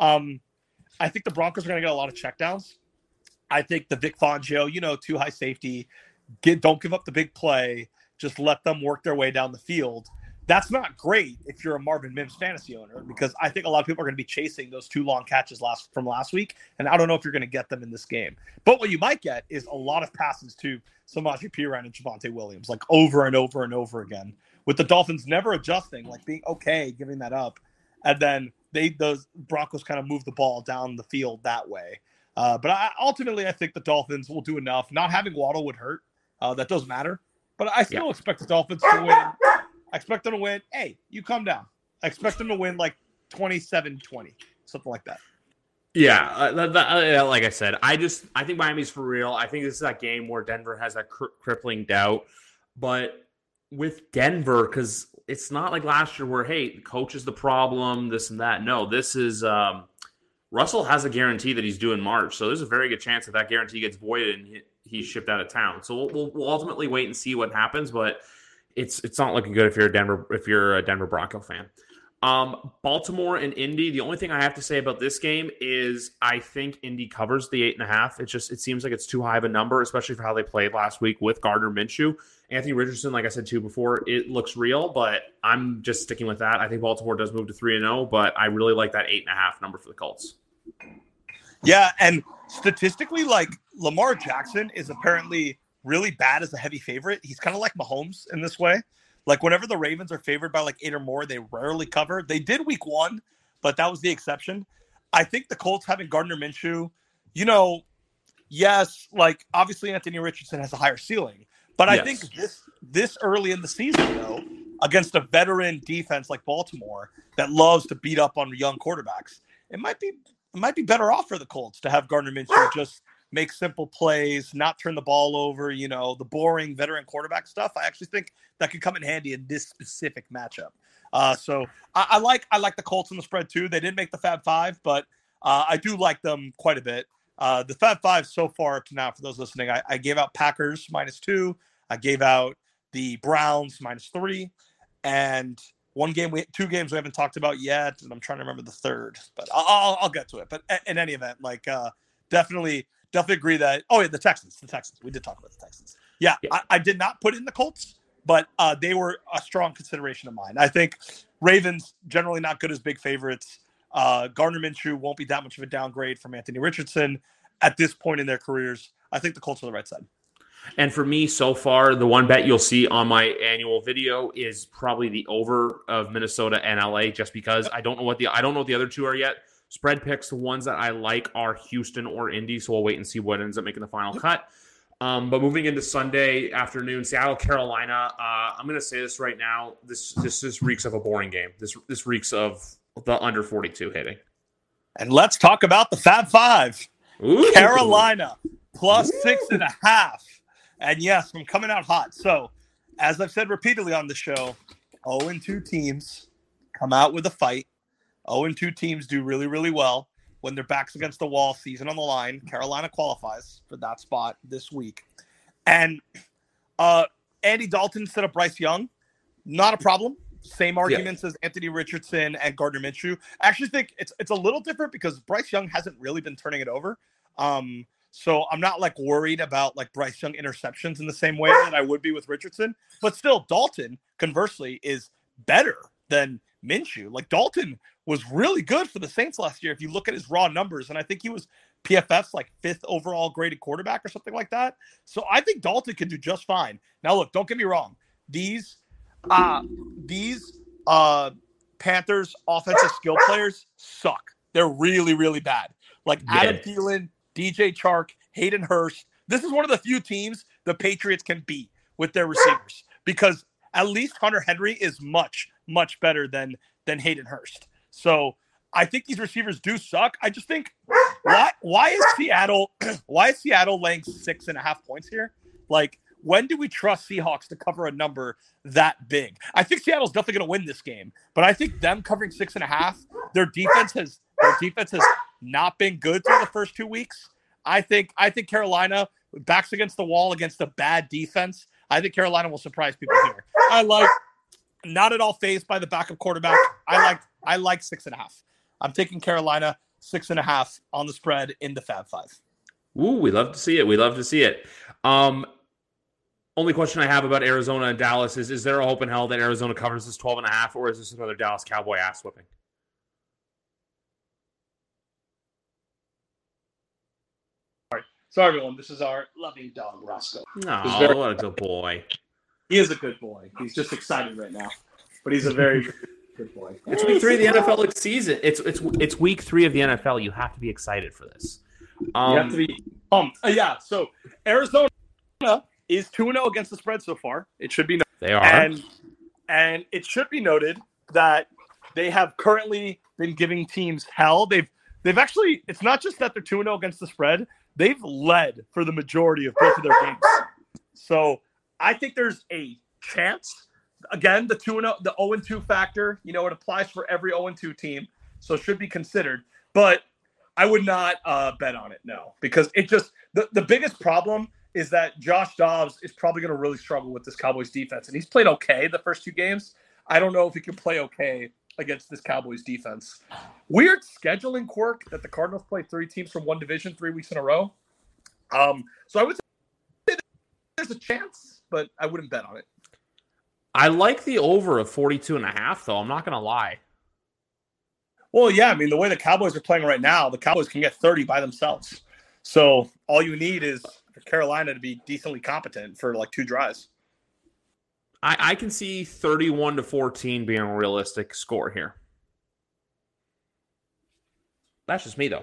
I think the Broncos are going to get a lot of checkdowns. I think the Vic Fangio, too high safety, don't give up the big play. Just let them work their way down the field. That's not great if you're a Marvin Mims fantasy owner, because I think a lot of people are going to be chasing those 2 long catches from last week, and I don't know if you're going to get them in this game. But what you might get is a lot of passes to Samaje Perine and Javonte Williams, like over and over and over again, with the Dolphins never adjusting, like being okay giving that up, and then those Broncos kind of move the ball down the field that way. But ultimately, I think the Dolphins will do enough. Not having Waddle would hurt. That does matter. But I still expect the Dolphins to win. I expect them to win. Hey, you calm down. I expect them to win like 27-20, something like that. Yeah, like I said, I think Miami's for real. I think this is that game where Denver has that crippling doubt. But with Denver, because it's not like last year where, hey, the coach is the problem, this and that. No, this is Russell has a guarantee that he's due in March, so there's a very good chance that guarantee gets voided and he's shipped out of town. So we'll ultimately wait and see what happens, but it's not looking good if you're a Denver Bronco fan. Baltimore and Indy. The only thing I have to say about this game is I think Indy covers the 8.5. It seems like it's too high of a number, especially for how they played last week with Gardner Minshew. Anthony Richardson, like I said too before, it looks real, but I'm just sticking with that. I think Baltimore does move to 3-0, but I really like that 8.5 number for the Colts. Yeah, and statistically, like Lamar Jackson is apparently really bad as a heavy favorite. He's kind of like Mahomes in this way. Like whenever the Ravens are favored by like 8 or more, they rarely cover. They did week 1, but that was the exception. I think the Colts having Gardner Minshew, yes, like obviously Anthony Richardson has a higher ceiling, but I think this early in the season, though, against a veteran defense like Baltimore that loves to beat up on young quarterbacks, it might be better off for the Colts to have Gardner Minshew just make simple plays, not turn the ball over, the boring veteran quarterback stuff. I actually think that could come in handy in this specific matchup. So I like the Colts in the spread too. They didn't make the Fab Five, but I do like them quite a bit. The Fab Five so far up to now, for those listening, I gave out Packers -2. I gave out the Browns -3, and two games we haven't talked about yet, and I'm trying to remember the third, but I'll get to it. But in any event, like definitely agree that. Oh yeah, the Texans. We did talk about the Texans. Yeah. I did not put in the Colts, but they were a strong consideration of mine. I think Ravens generally not good as big favorites. Gardner Minshew won't be that much of a downgrade from Anthony Richardson at this point in their careers. I think the Colts are the right side. And for me, so far, the one bet you'll see on my annual video is probably the over of Minnesota and LA, just because I don't know what the other two are yet. Spread picks, the ones that I like are Houston or Indy, so we'll wait and see what ends up making the final cut. But moving into Sunday afternoon, Seattle, Carolina. I'm going to say this right now. This just reeks of a boring game. This reeks of the under 42 hitting. And let's talk about the Fab Five. Ooh. Carolina +6.5. And yes, I'm coming out hot. So, as I've said repeatedly on the show, 0-2 teams come out with a fight. 0-2 teams do really, really well when their back's against the wall, season on the line. Carolina qualifies for that spot this week. And Andy Dalton instead of Bryce Young, not a problem. Same arguments as Anthony Richardson and Gardner Minshew. I actually think it's a little different because Bryce Young hasn't really been turning it over. So I'm not like worried about like Bryce Young interceptions in the same way that I would be with Richardson. But still, Dalton, conversely, is better than Minshew. Like Dalton was really good for the Saints last year if you look at his raw numbers, and I think he was PFF's like 5th overall graded quarterback or something like that. So I think Dalton can do just fine. Now look, don't get me wrong. These Panthers offensive skill players suck. They're really, really bad. Like Adam Thielen, DJ Chark, Hayden Hurst. This is one of the few teams the Patriots can beat with their receivers because at least Hunter Henry is much, much better than Hayden Hurst. So I think these receivers do suck. I just think why is Seattle laying 6.5 points here? Like, when do we trust Seahawks to cover a number that big? I think Seattle's definitely going to win this game, but I think them covering 6.5, their defense has not been good through the first 2 weeks. I think Carolina backs against the wall against a bad defense. I think Carolina will surprise people here. I like not at all fazed by the backup quarterback. I like 6.5. I'm taking Carolina 6.5 on the spread in the Fab Five. Ooh, we love to see it. Only question I have about Arizona and Dallas is there a hope in hell that Arizona covers this 12.5, or is this another Dallas Cowboy ass whipping? Sorry, everyone. This is our loving dog, Roscoe. Oh, what a good boy. He is a good boy. He's just excited right now, but he's a very good boy. It's week 3 of the NFL season. It's week 3 of the NFL. You have to be excited for this. You have to be pumped. So Arizona is 2-0 against the spread so far. It should be noted. They are. And it should be noted that they have currently been giving teams hell. They've actually, it's not just that they're 2-0 against the spread. They've led for the majority of both of their games. So I think there's a chance. Again, the 0-2 factor, it applies for every 0-2 team, so it should be considered. But I would not bet on it, no, because it just the biggest problem is that Josh Dobbs is probably going to really struggle with this Cowboys defense, and he's played okay the first 2 games. I don't know if he can play okay against this Cowboys defense. Weird scheduling quirk that the Cardinals play 3 teams from one division 3 weeks in a row. So I would say there's a chance, but I wouldn't bet on it. I like the over of 42.5, though. I'm not going to lie. Well, yeah, I mean, the way the Cowboys are playing right now, the Cowboys can get 30 by themselves. So all you need is for Carolina to be decently competent for like 2 drives. I can see 31-14 being a realistic score here. That's just me, though.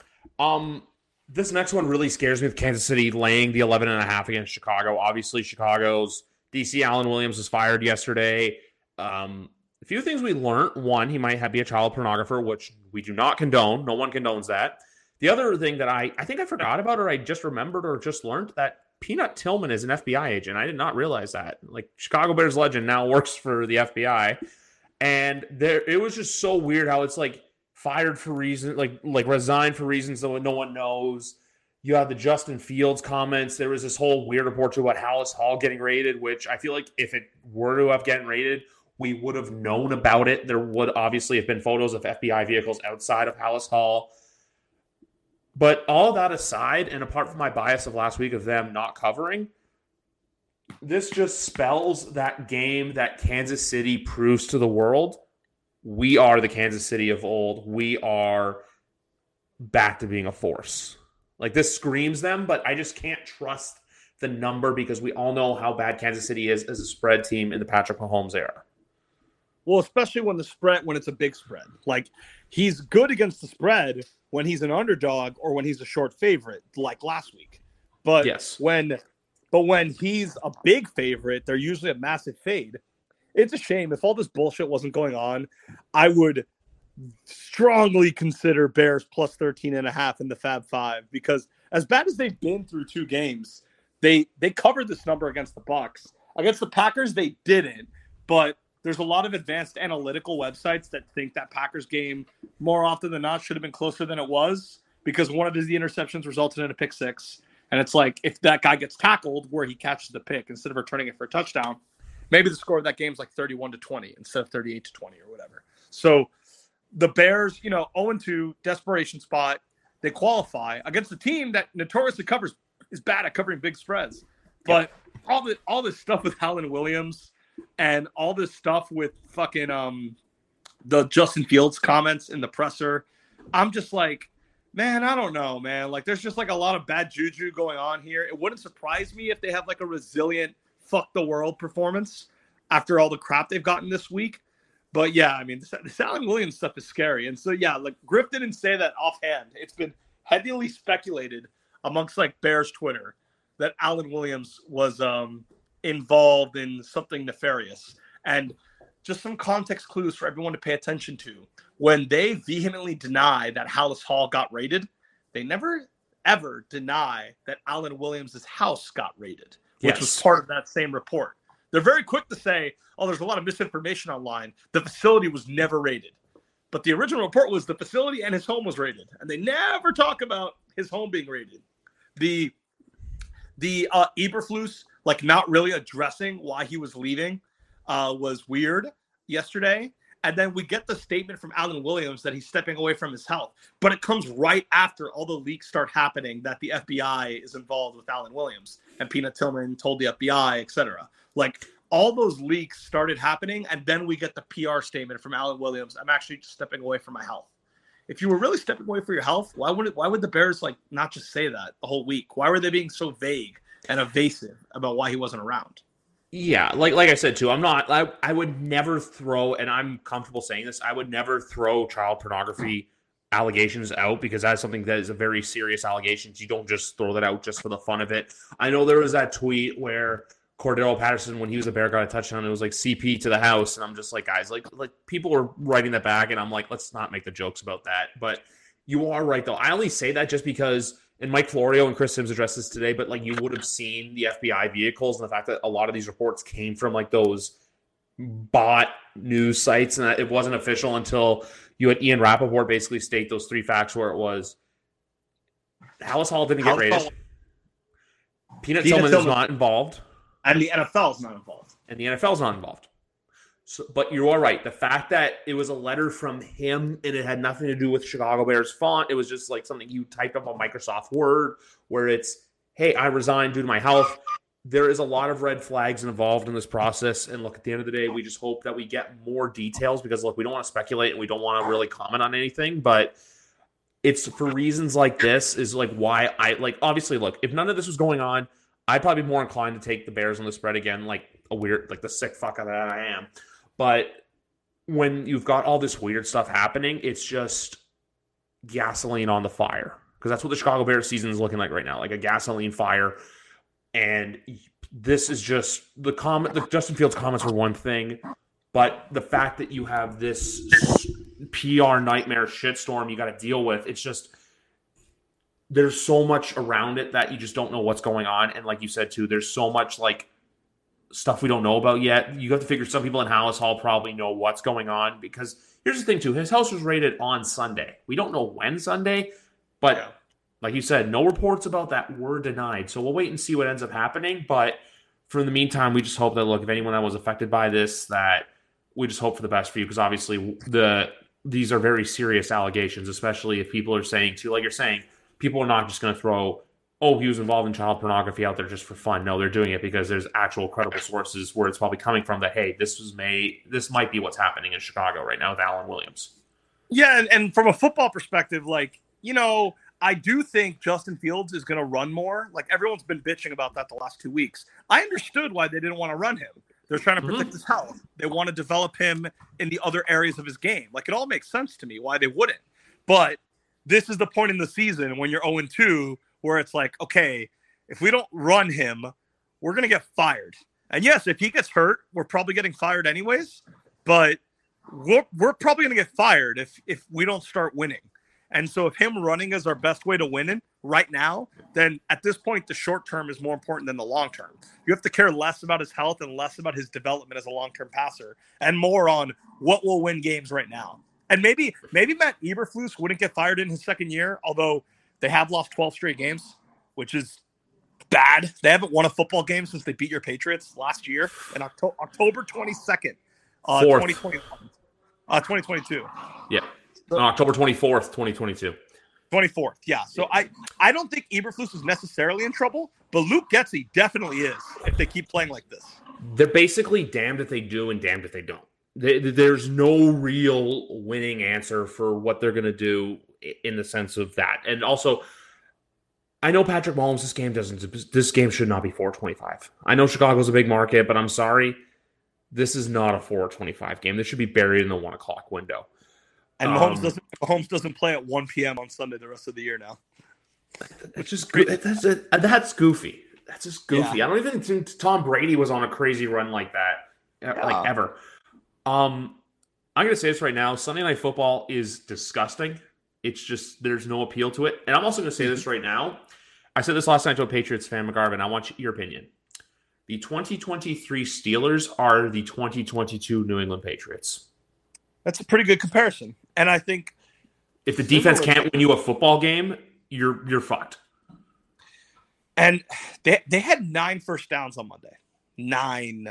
This next one really scares me with Kansas City laying the 11.5 against Chicago. Obviously, Chicago's DC Allen Williams was fired yesterday. A few things we learned. One, he might be a child pornographer, which we do not condone. No one condones that. The other thing that I think I forgot about, or I just remembered or just learned, that Peanut Tillman is an FBI agent. I did not realize that. Like, Chicago Bears legend now works for the FBI. And it was just so weird how it's like fired for reasons, like resigned for reasons that no one knows. You have the Justin Fields comments. There was this whole weird report about Halas Hall getting raided, which I feel like if it were to have gotten raided, we would have known about it. There would obviously have been photos of FBI vehicles outside of Halas Hall. But all that aside, and apart from my bias of last week of them not covering, this just spells that game that Kansas City proves to the world. We are the Kansas City of old. We are back to being a force. Like, this screams them, but I just can't trust the number because we all know how bad Kansas City is as a spread team in the Patrick Mahomes era. Well, especially when it's a big spread. Like, he's good against the spread when he's an underdog or when he's a short favorite, like last week. But yes, when he's a big favorite, they're usually a massive fade. It's a shame. If all this bullshit wasn't going on, I would strongly consider Bears plus 13.5 in the Fab Five, because as bad as they've been through 2 games, they covered this number against the Bucs. Against the Packers, they didn't, but there's a lot of advanced analytical websites that think that Packers game more often than not should have been closer than it was, because one of the interceptions resulted in a pick 6. And it's like, if that guy gets tackled where he catches the pick instead of returning it for a touchdown, maybe the score of that game is like 31-20 instead of 38-20 or whatever. So the Bears, 0-2, desperation spot. They qualify against a team that notoriously is bad at covering big spreads. But all this stuff with Allen Williams and all this stuff with fucking the Justin Fields comments in the presser, I'm just like, man, I don't know, man. Like, there's just like a lot of bad juju going on here. It wouldn't surprise me if they have like a resilient fuck the world performance after all the crap they've gotten this week. But yeah, I mean, this Allen Williams stuff is scary. And so, yeah, like, Griff didn't say that offhand. It's been heavily speculated amongst like Bears Twitter that Allen Williams was involved in something nefarious. And just some context clues for everyone to pay attention to. When they vehemently deny that Halas Hall got raided, they never, ever deny that Allen Williams' house got raided, which was part of that same report. They're very quick to say, oh, there's a lot of misinformation online. The facility was never raided. But the original report was the facility and his home was raided. And they never talk about his home being raided. The Eberflus, like, not really addressing why he was leaving was weird yesterday. And then we get the statement from Allen Williams that he's stepping away from his health. But it comes right after all the leaks start happening that the FBI is involved with Allen Williams. And Peanut Tillman told the FBI, etc. Like, all those leaks started happening, and then we get the PR statement from Allen Williams. I'm actually just stepping away from my health. If you were really stepping away for your health, why would the Bears like not just say that the whole week? Why were they being so vague and evasive about why he wasn't around? Yeah, like I said too, I would never throw, and I'm comfortable saying this, I would never throw child pornography allegations out, because that's something that is a very serious allegation. You don't just throw that out just for the fun of it. I know there was that tweet where Cordero Patterson, when he was a Bear, got a touchdown. It was like CP to the house, and I'm just like, guys, like people were writing that back, and I'm like, let's not make the jokes about that. But You are right, though. I only say that just because, and Mike Florio and Chris Sims addressed this today, but like you would have seen the FBI vehicles and the fact that a lot of these reports came from like those bot news sites, and it wasn't official until you had Ian Rappaport basically state those three facts where it was Halas Hall didn't get raided. Peanut Tillman is not involved. And the NFL is not involved. And the NFL is not involved. So, but you are right. The fact that it was a letter from him and it had nothing to do with Chicago Bears font, it was just like something you typed up on Microsoft Word where it's, hey, I resigned due to my health. There is a lot of red flags involved in this process. And look, at the end of the day, we just hope that we get more details because, look, we don't want to speculate and we don't want to really comment on anything. But it's for reasons like this is like why I like, obviously, look, if none of this was going on, I'd probably be more inclined to take the Bears on the spread again, like a weird, like the sick fucker that I am. But when you've got all this weird stuff happening, it's just gasoline on the fire. Because that's what the Chicago Bears season is looking like right now, like a gasoline fire. And this is just the Justin Fields comments were one thing, but the fact that you have this PR nightmare shitstorm you got to deal with, it's just there's so much around it that you just don't know what's going on. And like you said too, there's so much like stuff we don't know about yet. You have to figure some people in Halas Hall probably know what's going on because here's the thing too, his house was raided on Sunday. We don't know when Sunday, but like you said, no reports about that were denied. So we'll wait and see what ends up happening. But for the meantime, we just hope that, look, if anyone that was affected by this, that we just hope for the best for you. Because obviously these are very serious allegations, especially if people are saying too, like you're saying, people are not just going to throw, oh, he was involved in child pornography out there just for fun. No, they're doing it because there's actual credible sources where it's probably coming from that, hey, this might be what's happening in Chicago right now with Alan Williams. Yeah, and from a football perspective, like, you know, I do think Justin Fields is going to run more. Like, everyone's been bitching about that the last 2 weeks. I understood why they didn't want to run him. They're trying to protect his health. They want to develop him in the other areas of his game. Like, it all makes sense to me why they wouldn't. But this is the point in the season when you're 0-2 where it's like, okay, if we don't run him, we're going to get fired. And yes, if he gets hurt, we're probably getting fired anyways. But we're probably going to get fired if we don't start winning. And so if him running is our best way to win it right now, then at this point, the short term is more important than the long term. You have to care less about his health and less about his development as a long-term passer and more on what will win games right now. And maybe Matt Eberflus wouldn't get fired in his second year, although they have lost 12 straight games, which is bad. They haven't won a football game since they beat your Patriots last year in October 22nd, 2022. Yeah. October 24th, 2022. 24th, yeah. So I don't think Eberflus is necessarily in trouble, but Luke Getsy definitely is if they keep playing like this. They're basically damned if they do and damned if they don't. There's no real winning answer for what they're going to do in the sense of that. And also, I know Patrick Mahomes, this game should not be 425. I know Chicago's a big market, but I'm sorry. This is not a 425 game. This should be buried in the 1 o'clock window. And Mahomes doesn't play at 1 p.m. on Sunday the rest of the year now. Which is that's goofy. That's just goofy. Yeah. I don't even think Tom Brady was on a crazy run like that, like ever. I'm going to say this right now. Sunday Night Football is disgusting. It's just there's no appeal to it. And I'm also going to say this right now. I said this last night to a Patriots fan, McGarvin. I want your opinion. The 2023 Steelers are the 2022 New England Patriots. That's a pretty good comparison. And I think if the defense can't win you a football game, you're fucked. And they had 9 first downs on Monday. 9.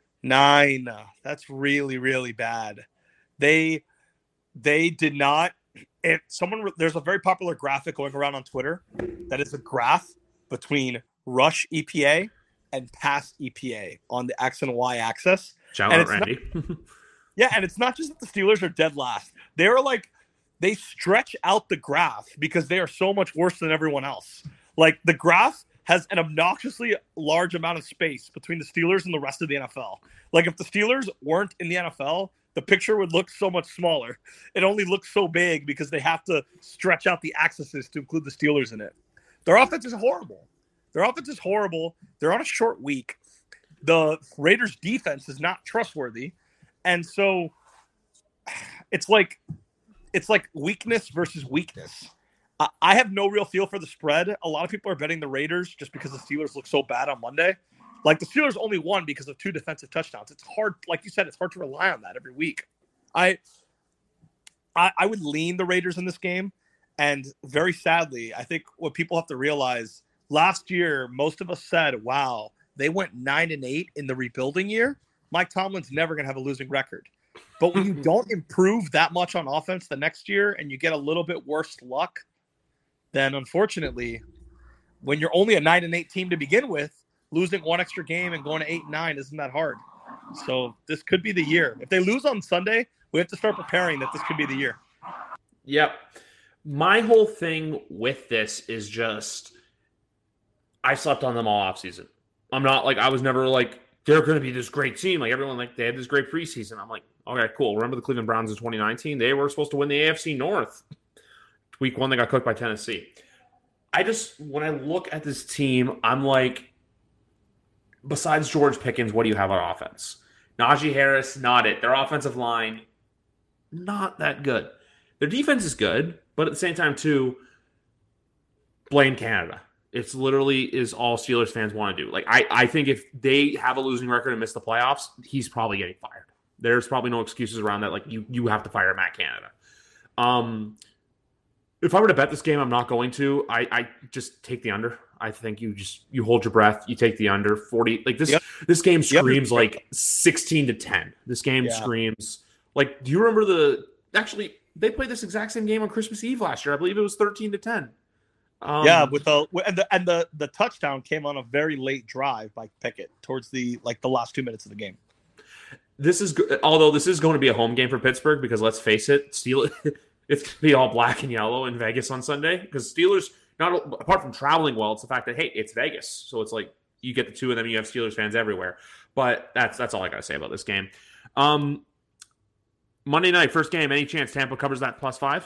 That's really, really bad. They did not. There's a very popular graphic going around on Twitter that is a graph between rush EPA and pass EPA on the X and Y axis. Shout out, Randy. Yeah, and it's not just that the Steelers are dead last. They stretch out the graph because they are so much worse than everyone else. Like, the graph has an obnoxiously large amount of space between the Steelers and the rest of the NFL. Like, if the Steelers weren't in the NFL, the picture would look so much smaller. It only looks so big because they have to stretch out the axes to include the Steelers in it. Their offense is horrible. They're on a short week. The Raiders' defense is not trustworthy. And so it's like it's like weakness versus weakness. I have no real feel for the spread. A lot of people are betting the Raiders just because the Steelers look so bad on Monday. Like, the Steelers only won because of 2 defensive touchdowns. It's hard, like you said, it's hard to rely on that every week. I would lean the Raiders in this game, and very sadly, I think what people have to realize, last year, most of us said, wow, they went 9-8 in the rebuilding year. Mike Tomlin's never going to have a losing record. But when you don't improve that much on offense the next year and you get a little bit worse luck, then unfortunately, when you're only a 9-8 team to begin with, losing one extra game and going to 8-9 isn't that hard. So this could be the year. If they lose on Sunday, we have to start preparing that this could be the year. Yep. My whole thing with this is just, I slept on them all offseason. I'm not like, I was never like, they're going to be this great team. Like, everyone, like, they had this great preseason. I'm like, okay, cool. Remember the Cleveland Browns in 2019? They were supposed to win the AFC North. Week 1, they got cooked by Tennessee. When I look at this team, I'm like, besides George Pickens, what do you have on offense? Najee Harris, not it. Their offensive line, not that good. Their defense is good, but at the same time, too, blame Canada. It's literally is all Steelers fans want to do. Like, I think if they have a losing record and miss the playoffs, he's probably getting fired. There's probably no excuses around that. Like, you have to fire Matt Canada. If I were to bet this game, I'm not going to. I just take the under. I think you hold your breath. You take the under 40. Like, this game screams like 16-10. This game screams like. Do you remember actually they played this exact same game on Christmas Eve last year? I believe it was 13-10. With the touchdown came on a very late drive by Pickett towards the last 2 minutes of the game. Although this is going to be a home game for Pittsburgh, because let's face it, it's going to be all black and yellow in Vegas on Sunday, because Steelers, apart from traveling well, it's the fact that, hey, it's Vegas. So it's like you get the two of them, you have Steelers fans everywhere. But that's all I got to say about this game. Monday night, first game, any chance Tampa covers that +5?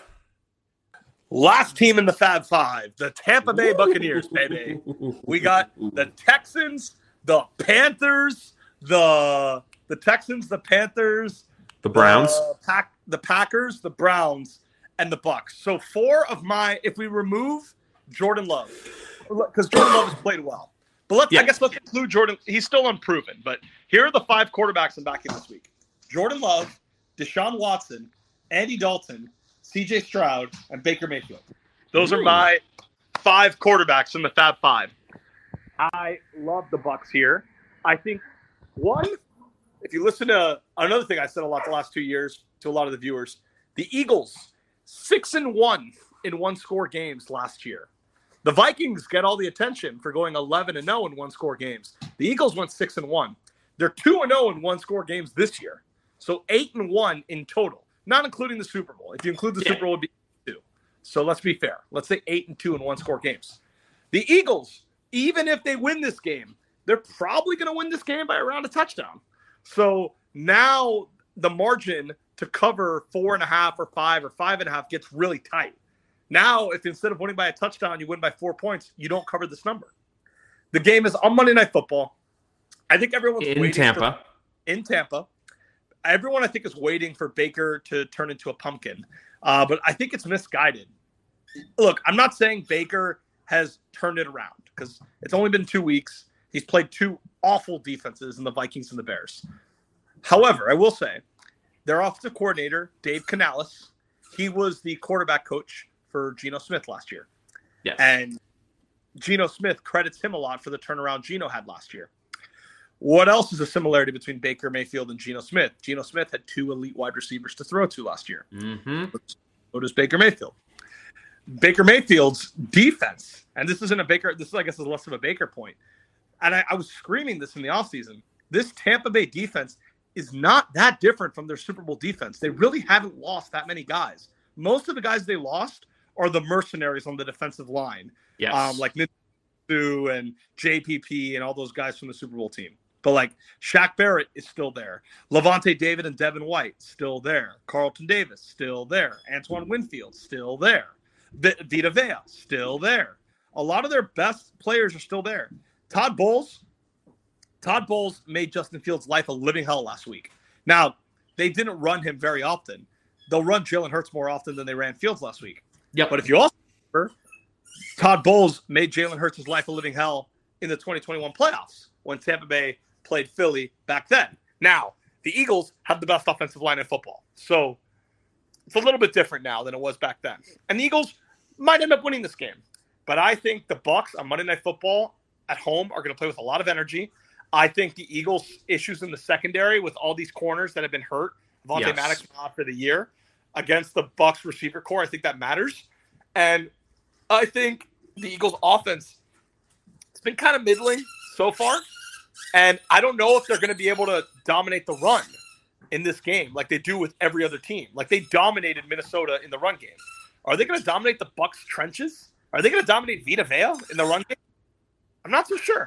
Last team in the Fab Five, the Tampa Bay Buccaneers, baby. We got the Texans, the Panthers, the Texans, the Panthers, the Browns, the Packers, the Browns, and the Bucs. So if we remove Jordan Love, because Jordan Love has played well. But I guess let's include Jordan. He's still unproven. But here are the 5 quarterbacks I'm backing this week: Jordan Love, Deshaun Watson, Andy Dalton, C.J. Stroud, and Baker Mayfield. Those are my 5 quarterbacks in the Fab Five. I love the Bucs here. I think, if you listen to another thing I said a lot the last 2 years to a lot of the viewers, the Eagles, 6-1 in one-score games last year. The Vikings get all the attention for going 11-0 in one-score games. The Eagles went 6-1. They're 2-0 in one-score games this year. So 8-1 in total, not including the Super Bowl. If you include the Super Bowl, it would be 2. So let's be fair. Let's say 8-2 in one-score games. The Eagles, even if they win this game, they're probably going to win this game by around a touchdown. So now the margin to cover 4.5 or 5 or 5.5 gets really tight. Now, if instead of winning by a touchdown, you win by 4 points, you don't cover this number. The game is on Monday Night Football. I think everyone's waiting in Tampa. Everyone, I think, is waiting for Baker to turn into a pumpkin. But I think it's misguided. Look, I'm not saying Baker has turned it around, because it's only been 2 weeks. He's played 2 awful defenses in the Vikings and the Bears. However, I will say, their offensive coordinator, Dave Canales, he was the quarterback coach for Geno Smith last year. Yes. And Geno Smith credits him a lot for the turnaround Geno had last year. What else is a similarity between Baker Mayfield and Geno Smith? Geno Smith had 2 elite wide receivers to throw to last year. Mm-hmm. So does Baker Mayfield. Baker Mayfield's defense, and this isn't a Baker, this is, I guess, is less of a Baker point. And I was screaming this in the offseason. This Tampa Bay defense is not that different from their Super Bowl defense. They really haven't lost that many guys. Most of the guys they lost are the mercenaries on the defensive line. Yes. Like Nitu and JPP and all those guys from the Super Bowl team. But like Shaq Barrett is still there. Levante David and Devin White, still there. Carlton Davis, still there. Antoine Winfield, still there. Vita Vea, still there. A lot of their best players are still there. Todd Bowles made Justin Fields' life a living hell last week. Now, they didn't run him very often, they'll run Jalen Hurts more often than they ran Fields last week. Yep. But if you also remember, Todd Bowles made Jalen Hurts' life a living hell in the 2021 playoffs when Tampa Bay played Philly back then. Now, the Eagles have the best offensive line in football. So it's a little bit different now than it was back then. And the Eagles might end up winning this game. But I think the Bucs on Monday Night Football at home are going to play with a lot of energy. I think the Eagles' issues in the secondary with all these corners that have been hurt, Vontae Maddox out for the year, against the Bucs receiver core, I think that matters. And I think the Eagles' offense, it's been kind of middling so far. And I don't know if they're going to be able to dominate the run in this game like they do with every other team. Like they dominated Minnesota in the run game. Are they going to dominate the Bucs trenches? Are they going to dominate Vita Vea in the run game? I'm not so sure.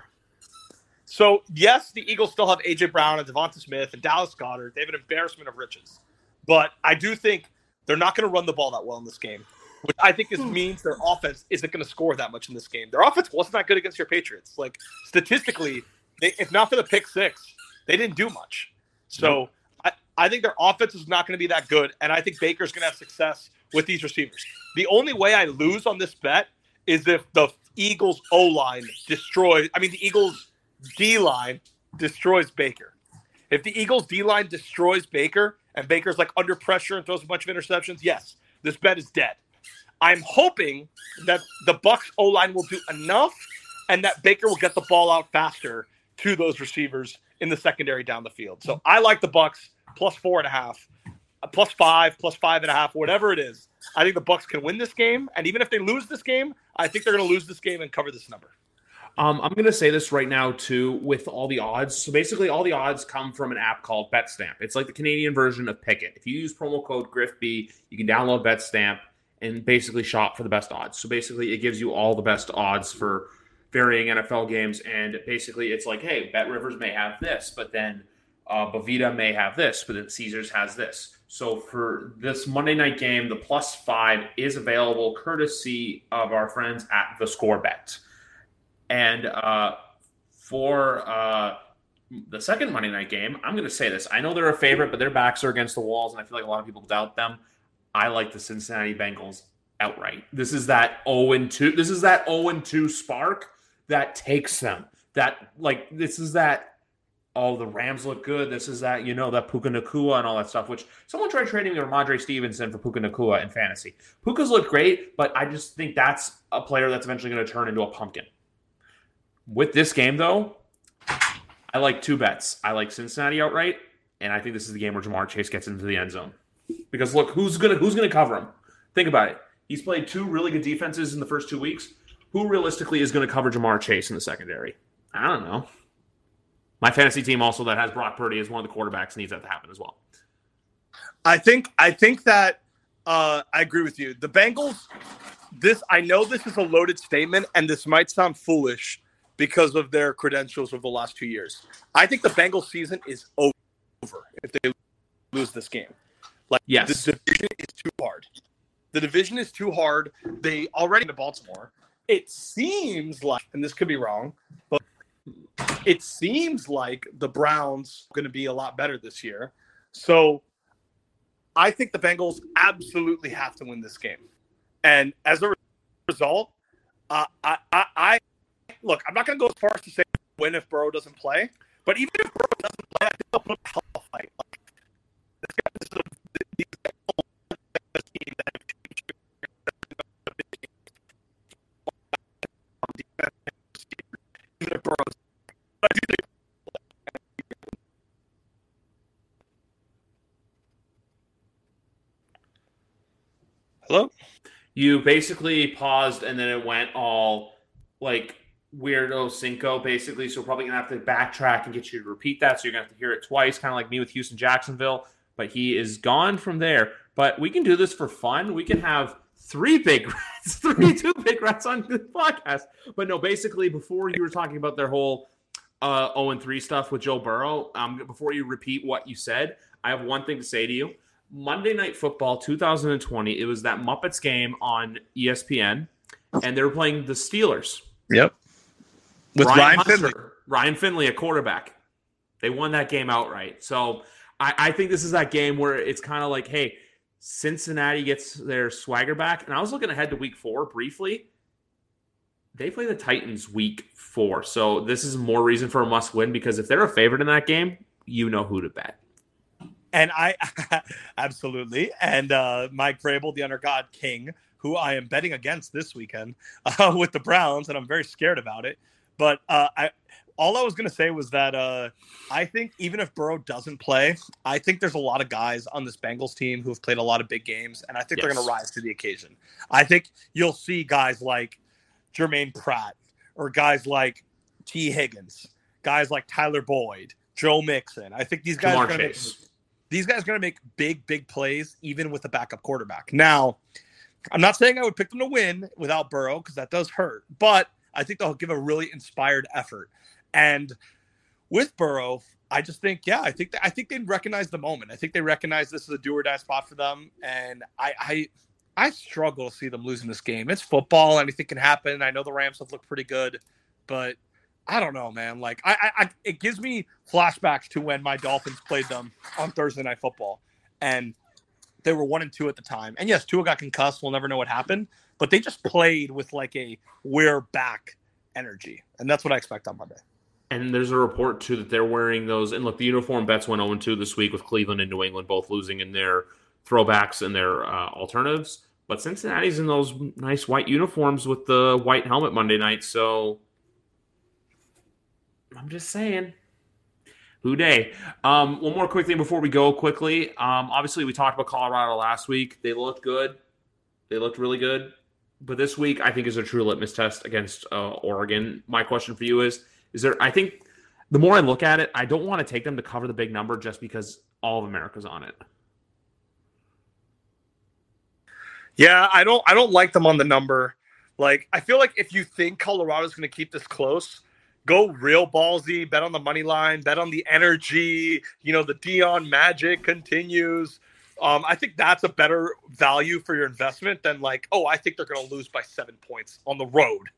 So, yes, the Eagles still have A.J. Brown and Devonta Smith and Dallas Goedert. They have an embarrassment of riches. But I do think they're not going to run the ball that well in this game, which I think means their offense isn't going to score that much in this game. Their offense wasn't that good against your Patriots. Like, statistically, if not for the pick six, they didn't do much. So I think their offense is not going to be that good, and I think Baker's going to have success with these receivers. The only way I lose on this bet is if the Eagles O-line the Eagles D-line destroys Baker. If the Eagles D-line destroys Baker and Baker's like under pressure and throws a bunch of interceptions, yes, this bet is dead. I'm hoping that the Bucs O-line will do enough and that Baker will get the ball out faster to those receivers in the secondary down the field. So I like the Bucs plus 4.5, plus 5, plus 5.5, whatever it is. I think the Bucs can win this game, and even if they lose this game, I think they're going to lose this game and cover this number. I'm going to say this right now, too, with all the odds. So basically, all the odds come from an app called BetStamp. It's like the Canadian version of Pick'It. If you use promo code GriffB, you can download BetStamp and basically shop for the best odds. So basically, it gives you all the best odds for varying NFL games. And basically, it's like, hey, BetRivers may have this, but then Bovita may have this, but then Caesars has this. So for this Monday night game, the plus 5 is available courtesy of our friends at The Score Bet. And for the second Monday night game, I'm going to say this. I know they're a favorite, but their backs are against the walls, and I feel like a lot of people doubt them. I like the Cincinnati Bengals outright. This is that 0-2. This is that 0-2 spark that takes them. This is that. Oh, the Rams look good. This is that, that Puka Nacua and all that stuff, which someone tried trading Ramondre Stevenson for Puka Nacua in fantasy. Puka's look great, but I just think that's a player that's eventually going to turn into a pumpkin. With this game, though, I like two bets. I like Cincinnati outright, and I think this is the game where Ja'Marr Chase gets into the end zone. Because look, who's gonna cover him? Think about it. He's played two really good defenses in the first 2 weeks. Who realistically is going to cover Ja'Marr Chase in the secondary? I don't know. My fantasy team also that has Brock Purdy as one of the quarterbacks needs that to happen as well. I think that I agree with you. The Bengals, I know this is a loaded statement, and this might sound foolish because of their credentials over the last 2 years. I think the Bengals season is over if they lose this game. Yes. The division is too hard. The division is too hard. They already in Baltimore. It seems like, and this could be wrong, but it seems like the Browns are going to be a lot better this year. So I think the Bengals absolutely have to win this game. And as a result, I look, I'm not going to go as far as to say win if Burrow doesn't play, but even if Burrow doesn't play, I think they'll put up a hell of a fight. Hello? You basically paused and then it went all like weirdo Cinco basically. So we're probably going to have to backtrack and get you to repeat that. So you're going to have to hear it twice, kind of like me with Houston Jacksonville. But he is gone from there. But we can do this for fun. We can have two big rats on the podcast. But no, basically before you were talking about their whole 0-3 stuff with Joe Burrow, before you repeat what you said, I have one thing to say to you. Monday Night Football 2020, it was that Muppets game on ESPN, and they were playing the Steelers. Yep. With Ryan Finley. Ryan Finley, a quarterback. They won that game outright. So I think this is that game where it's kind of like, hey, Cincinnati gets their swagger back. And I was looking ahead to week 4 briefly. They play the Titans week 4. So this is more reason for a must win, because if they're a favorite in that game, you know who to bet. And I absolutely. And Mike Vrabel, the Under God King, who I am betting against this weekend with the Browns, and I'm very scared about it. But all I was going to say was that I think even if Burrow doesn't play, I think there's a lot of guys on this Bengals team who have played a lot of big games, and I think they're going to rise to the occasion. I think you'll see guys like Jermaine Pratt or guys like T. Higgins, guys like Tyler Boyd, Joe Mixon. I think these guys are going to make big plays even with a backup quarterback. Now, I'm not saying I would pick them to win without Burrow, because that does hurt, but I think they'll give a really inspired effort. And with Burrow, I just think, I think they recognize the moment. I think they recognize this is a do or die spot for them. And I struggle to see them losing this game. It's football. Anything can happen. I know the Rams have looked pretty good, but I don't know, man. Like it gives me flashbacks to when my Dolphins played them on Thursday Night Football, and they were 1-2 at the time. And yes, Tua got concussed. We'll never know what happened, but they just played with like a we're back energy. And that's what I expect on Monday. And there's a report too that they're wearing those. And look, the uniform bets went 0-2 this week with Cleveland and New England both losing in their throwbacks and their alternatives. But Cincinnati's in those nice white uniforms with the white helmet Monday night. So I'm just saying. Who day? One more quick thing before we go quickly. Obviously, we talked about Colorado last week. They looked good. They looked really good. But this week, I think, is a true litmus test against Oregon. My question for you is there, I think the more I look at it, I don't want to take them to cover the big number just because all of America's on it. Yeah, I don't like them on the number. Like, I feel like if you think Colorado's going to keep this close, go real ballsy, bet on the money line, bet on the energy, the Dion magic continues. I think that's a better value for your investment than like, I think they're going to lose by 7 points on the road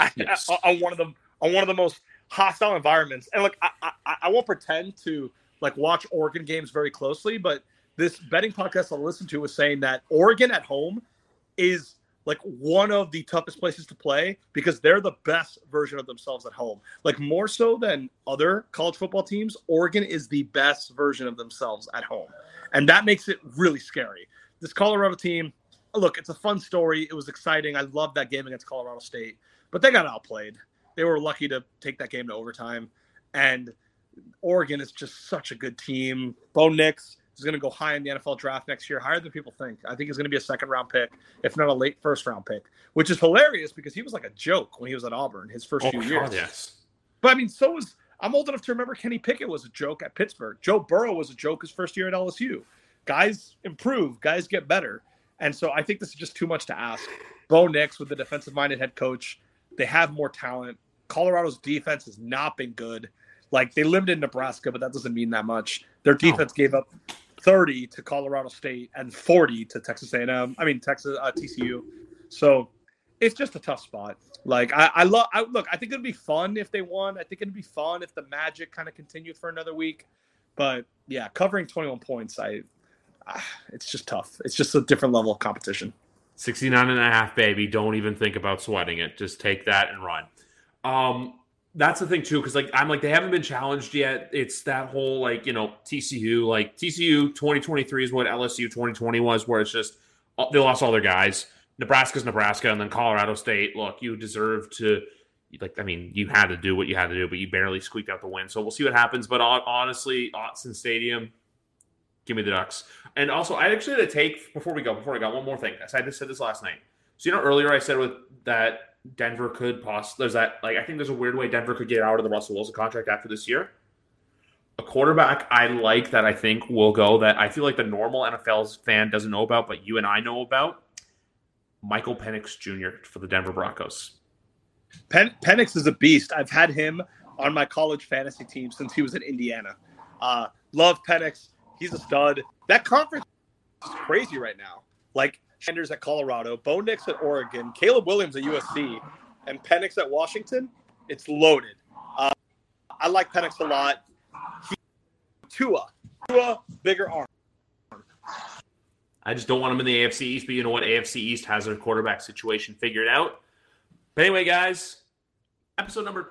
on one of the most hostile environments. And look, I won't pretend to like watch Oregon games very closely, but this betting podcast I listened to was saying that Oregon at home is like one of the toughest places to play because they're the best version of themselves at home. Like more so than other college football teams, Oregon is the best version of themselves at home. And that makes it really scary. This Colorado team, look, it's a fun story. It was exciting. I loved that game against Colorado State, but they got outplayed. They were lucky to take that game to overtime. And Oregon is just such a good team. Bo Nix is going to go high in the NFL draft next year, higher than people think. I think he's going to be a second-round pick, if not a late first-round pick, which is hilarious because he was like a joke when he was at Auburn his first few years. Yes. But, I mean, I'm old enough to remember Kenny Pickett was a joke at Pittsburgh. Joe Burrow was a joke his first year at LSU. Guys improve. Guys get better. And so I think this is just too much to ask. Bo Nix with the defensive-minded head coach, they have more talent. Colorado's defense has not been good. Like, they limited Nebraska, but that doesn't mean that much. Their defense gave up 30 to Colorado State and 40 to Texas A&M. TCU. So it's just a tough spot. Like look, I think it'd be fun if they won. I think it'd be fun if the magic kind of continued for another week. But yeah, covering 21 points, it's just tough. It's just a different level of competition. 69.5, baby. Don't even think about sweating it. Just take that and run. That's the thing too, because they haven't been challenged yet. It's that whole TCU, 2023 is what LSU 2020 was, where it's just they lost all their guys. Nebraska's Nebraska, and then Colorado State. Look, you deserve to, you had to do what you had to do, but you barely squeaked out the win. So we'll see what happens. But honestly, Autzen Stadium, give me the Ducks. And also, I actually had to take before I got one more thing. I just said this last night. So earlier I said with that Denver could possibly, there's that, I think there's a weird way Denver could get out of the Russell Wilson contract after this year. A quarterback I like that I think will go, that I feel like the normal NFL fan doesn't know about, but you and I know about, Michael Penix Jr. for the Denver Broncos. Penix is a beast. I've had him on my college fantasy team since he was at Indiana. Love Penix. He's a stud. That conference is crazy right now. Like, Sanders at Colorado, Bo Nix at Oregon, Caleb Williams at USC, and Penix at Washington. It's loaded. I like Penix a lot. Tua, bigger arm. I just don't want them in the AFC East, but you know what? AFC East has their quarterback situation figured out. But anyway, guys, episode number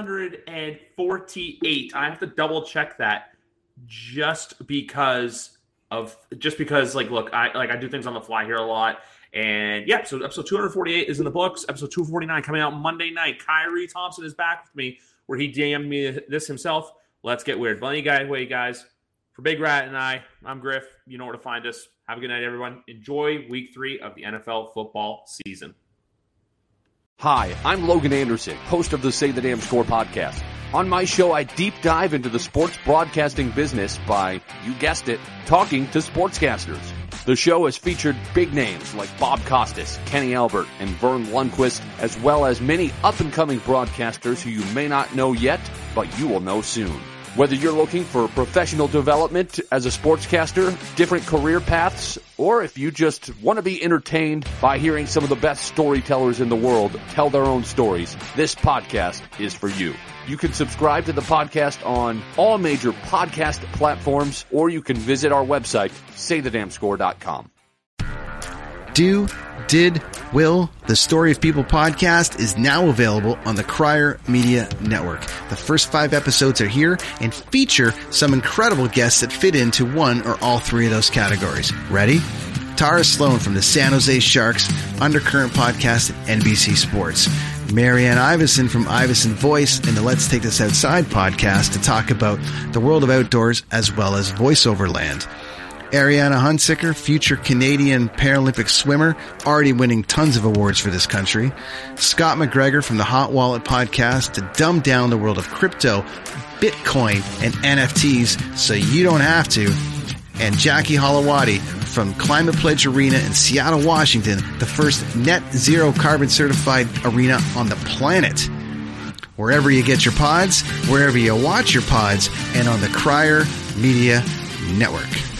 248. I have to double check that just because like, look, I do things on the fly here a lot. And yeah, so episode 248 is in the books. Episode 249 coming out Monday night. Kyrie Thompson is back with me, where he DM'd me this himself. Let's get weird. But anyway, guys, for Big Rat and I'm Griff. You know where to find us. Have a good night, everyone. Enjoy week 3 of the NFL football season. Hi, I'm Logan Anderson, host of the Say the Damn Score podcast. On my show, I deep dive into the sports broadcasting business by, you guessed it, talking to sportscasters. The show has featured big names like Bob Costas, Kenny Albert, and Vern Lundquist, as well as many up-and-coming broadcasters who you may not know yet, but you will know soon. Whether you're looking for professional development as a sportscaster, different career paths, or if you just want to be entertained by hearing some of the best storytellers in the world tell their own stories, this podcast is for you. You can subscribe to the podcast on all major podcast platforms, or you can visit our website, saythedamnscore.com. Will, the Story of People podcast is now available on the Crier Media Network. The first 5 episodes are here and feature some incredible guests that fit into one or all 3 of those categories. Ready? Tara Sloan from the San Jose Sharks Undercurrent podcast at NBC Sports. Marianne Iverson from Iverson Voice and the Let's Take This Outside podcast to talk about the world of outdoors as well as voiceover land. Ariana Hunsicker, future Canadian Paralympic swimmer, already winning tons of awards for this country. Scott McGregor from the Hot Wallet podcast to dumb down the world of crypto, Bitcoin, and NFTs so you don't have to. And Jackie Holowati from Climate Pledge Arena in Seattle, Washington, the first net zero carbon certified arena on the planet. Wherever you get your pods, wherever you watch your pods, and on the Crier Media Network.